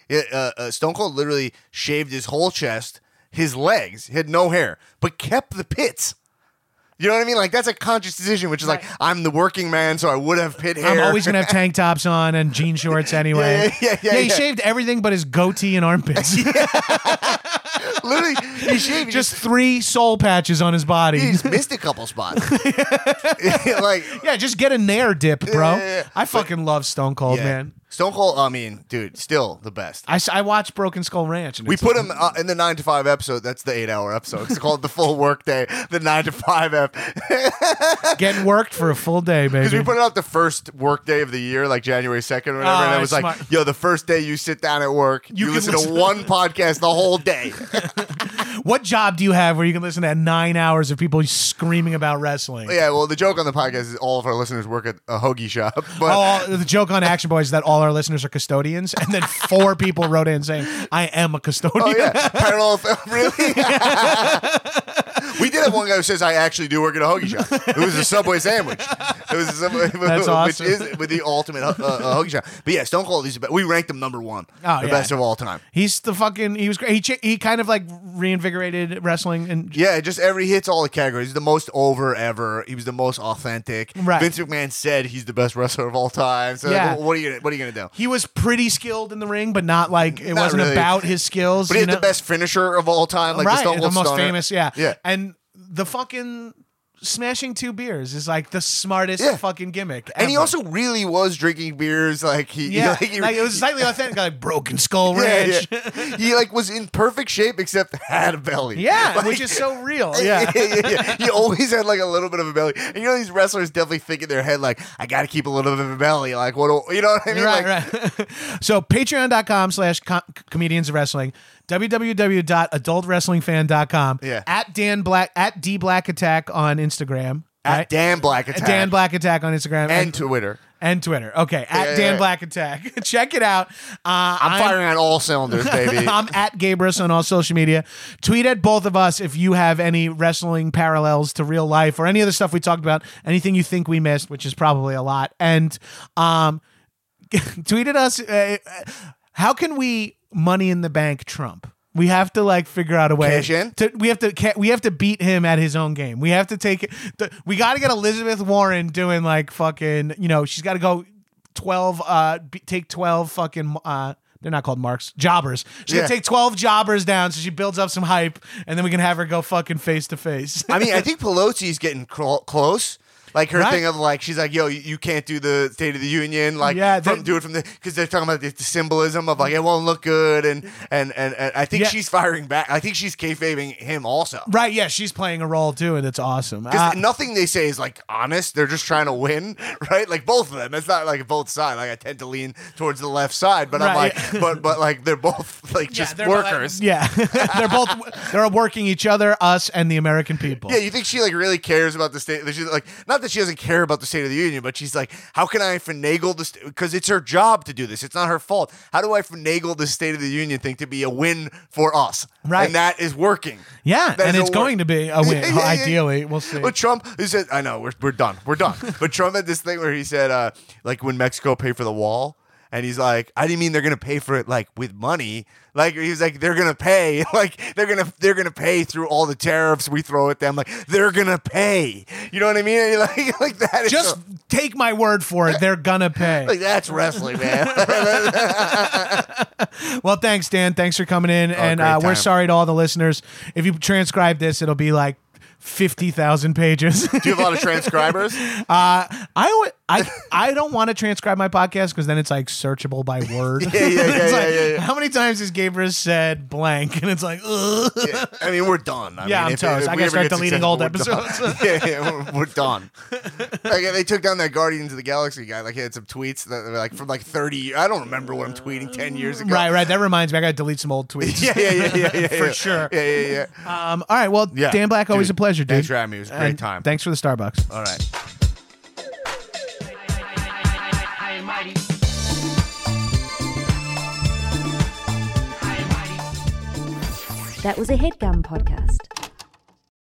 shaved his whole chest, his legs, he had no hair, but kept the pits. You know what I mean? Like, that's a conscious decision, which is like, I'm the working man, so I would have pit hair. I'm always going to have tank tops on and jean shorts anyway. Yeah, he shaved everything but his goatee and armpits. Literally, he shaved just 3 soul patches on his body. He just missed a couple spots. Just get a nair dip, bro. Yeah. I fucking love Stone Cold, man. Stone Cold, I mean, dude, still the best. I watched Broken Skull Ranch. And we put him in the 9 to 5 episode. That's the 8-hour episode. It's called the full work day, the 9 to 5 ep. Getting worked for a full day, baby. Because we put it out the first work day of the year, like January 2nd or whatever. And it was like, yo, the first day you sit down at work, you listen to one podcast the whole day. What job do you have where you can listen to 9 hours of people screaming about wrestling? Yeah, well, the joke on the podcast is all of our listeners work at a hoagie shop. But the joke on Action Boys is that all our listeners are custodians, and then 4 people wrote in saying, I am a custodian. Oh, yeah. Parallel, really? We did have one guy who says, I actually do work at a hoagie shop. It was a Subway sandwich. It was a Subway, That's awesome. Which is with the ultimate hoagie shop. But yeah, Stone Cold, we ranked him number 1. The best of all time. He's he was great. He kind of like reinvigorated wrestling. And just he hits all the categories. He's the most over ever. He was the most authentic. Right. Vince McMahon said he's the best wrestler of all time. So what are you gonna do? He was pretty skilled in the ring, but not like it wasn't really about his skills. But he had the best finisher of all time, like the most famous. Yeah. And the fucking smashing 2 beers is like the smartest fucking gimmick ever. And he also really was drinking beers like it was slightly authentic, like Broken Skull Ranch. He like was in perfect shape except had a belly. Which is so real. He always had like a little bit of a belly. And you know these wrestlers definitely think in their head like, I gotta keep a little bit of a belly. Like what you know what I mean? Right. So patreon.com/comedians of wrestling, www.adultwrestlingfan.com, at D Black Attack on Instagram. At Dan Black Attack. Dan Black Attack on Instagram. And Twitter. Okay, at Dan Black Attack. Check it out. I'm firing on all cylinders, baby. I'm at Gabrus on all social media. Tweet at both of us if you have any wrestling parallels to real life or any other stuff we talked about, anything you think we missed, which is probably a lot. And tweet at us. How can we Money in the Bank Trump? We have to like figure out a way. Cash in? We have to beat him at his own game. We have to take we got to get Elizabeth Warren doing like fucking, she's got to go 12 take 12 fucking they're not called marks, jobbers. She's going to take 12 jobbers down so she builds up some hype and then we can have her go fucking face to face. I mean, I think Pelosi's getting close. Like her thing of like, she's like, yo, you can't do the State of the Union, like, do it from the, because they're talking about the symbolism of like, it won't look good, and I think she's firing back. I think she's kayfabing him also. Right, yeah, she's playing a role too, and it's awesome. Because nothing they say is like honest. They're just trying to win, right? Like both of them. It's not like both sides. Like I tend to lean towards the left side, but I'm like, but like they're both like just workers. They're working each other, us, and the American people. Yeah, you think she like really cares about the state? She's like, not that she doesn't care about the State of the Union, but she's like, how can I finagle this? Because it's her job to do this. It's not her fault. How do I finagle the State of the Union thing to be a win for us? Right, and that is working. Yeah, and it's going to be a win. Ideally, we'll see. But Trump, he said, I know we're done. But Trump had this thing where he said, like when Mexico paid for the wall. And he's like, I didn't mean they're gonna pay for it like with money. Like he's like, they're gonna pay. Like they're gonna pay through all the tariffs we throw at them. Like they're gonna pay. You know what I mean? And like that. Just take my word for it. They're gonna pay. Like that's wrestling, man. Well, thanks, Dan. Thanks for coming in, and we're sorry to all the listeners. If you transcribe this, it'll be like 50,000 pages. Do you have a lot of transcribers? I don't want to transcribe my podcast because then it's like searchable by word. Yeah. How many times has Gabriel said blank? And it's like, ugh. Yeah. I mean, we're done. I'm toast. I gotta start deleting old episodes. We're done. Like, they took down that Guardians of the Galaxy guy. Like he had some tweets that were like from like 30 years. I don't remember what I'm tweeting 10 years ago. Right. That reminds me. I gotta delete some old tweets. Yeah. For sure. Yeah. All right. Well, Dan Black, always a pleasure, dude. Thanks for having me. It was a great time. Thanks for the Starbucks. All right. That was a HeadGum podcast.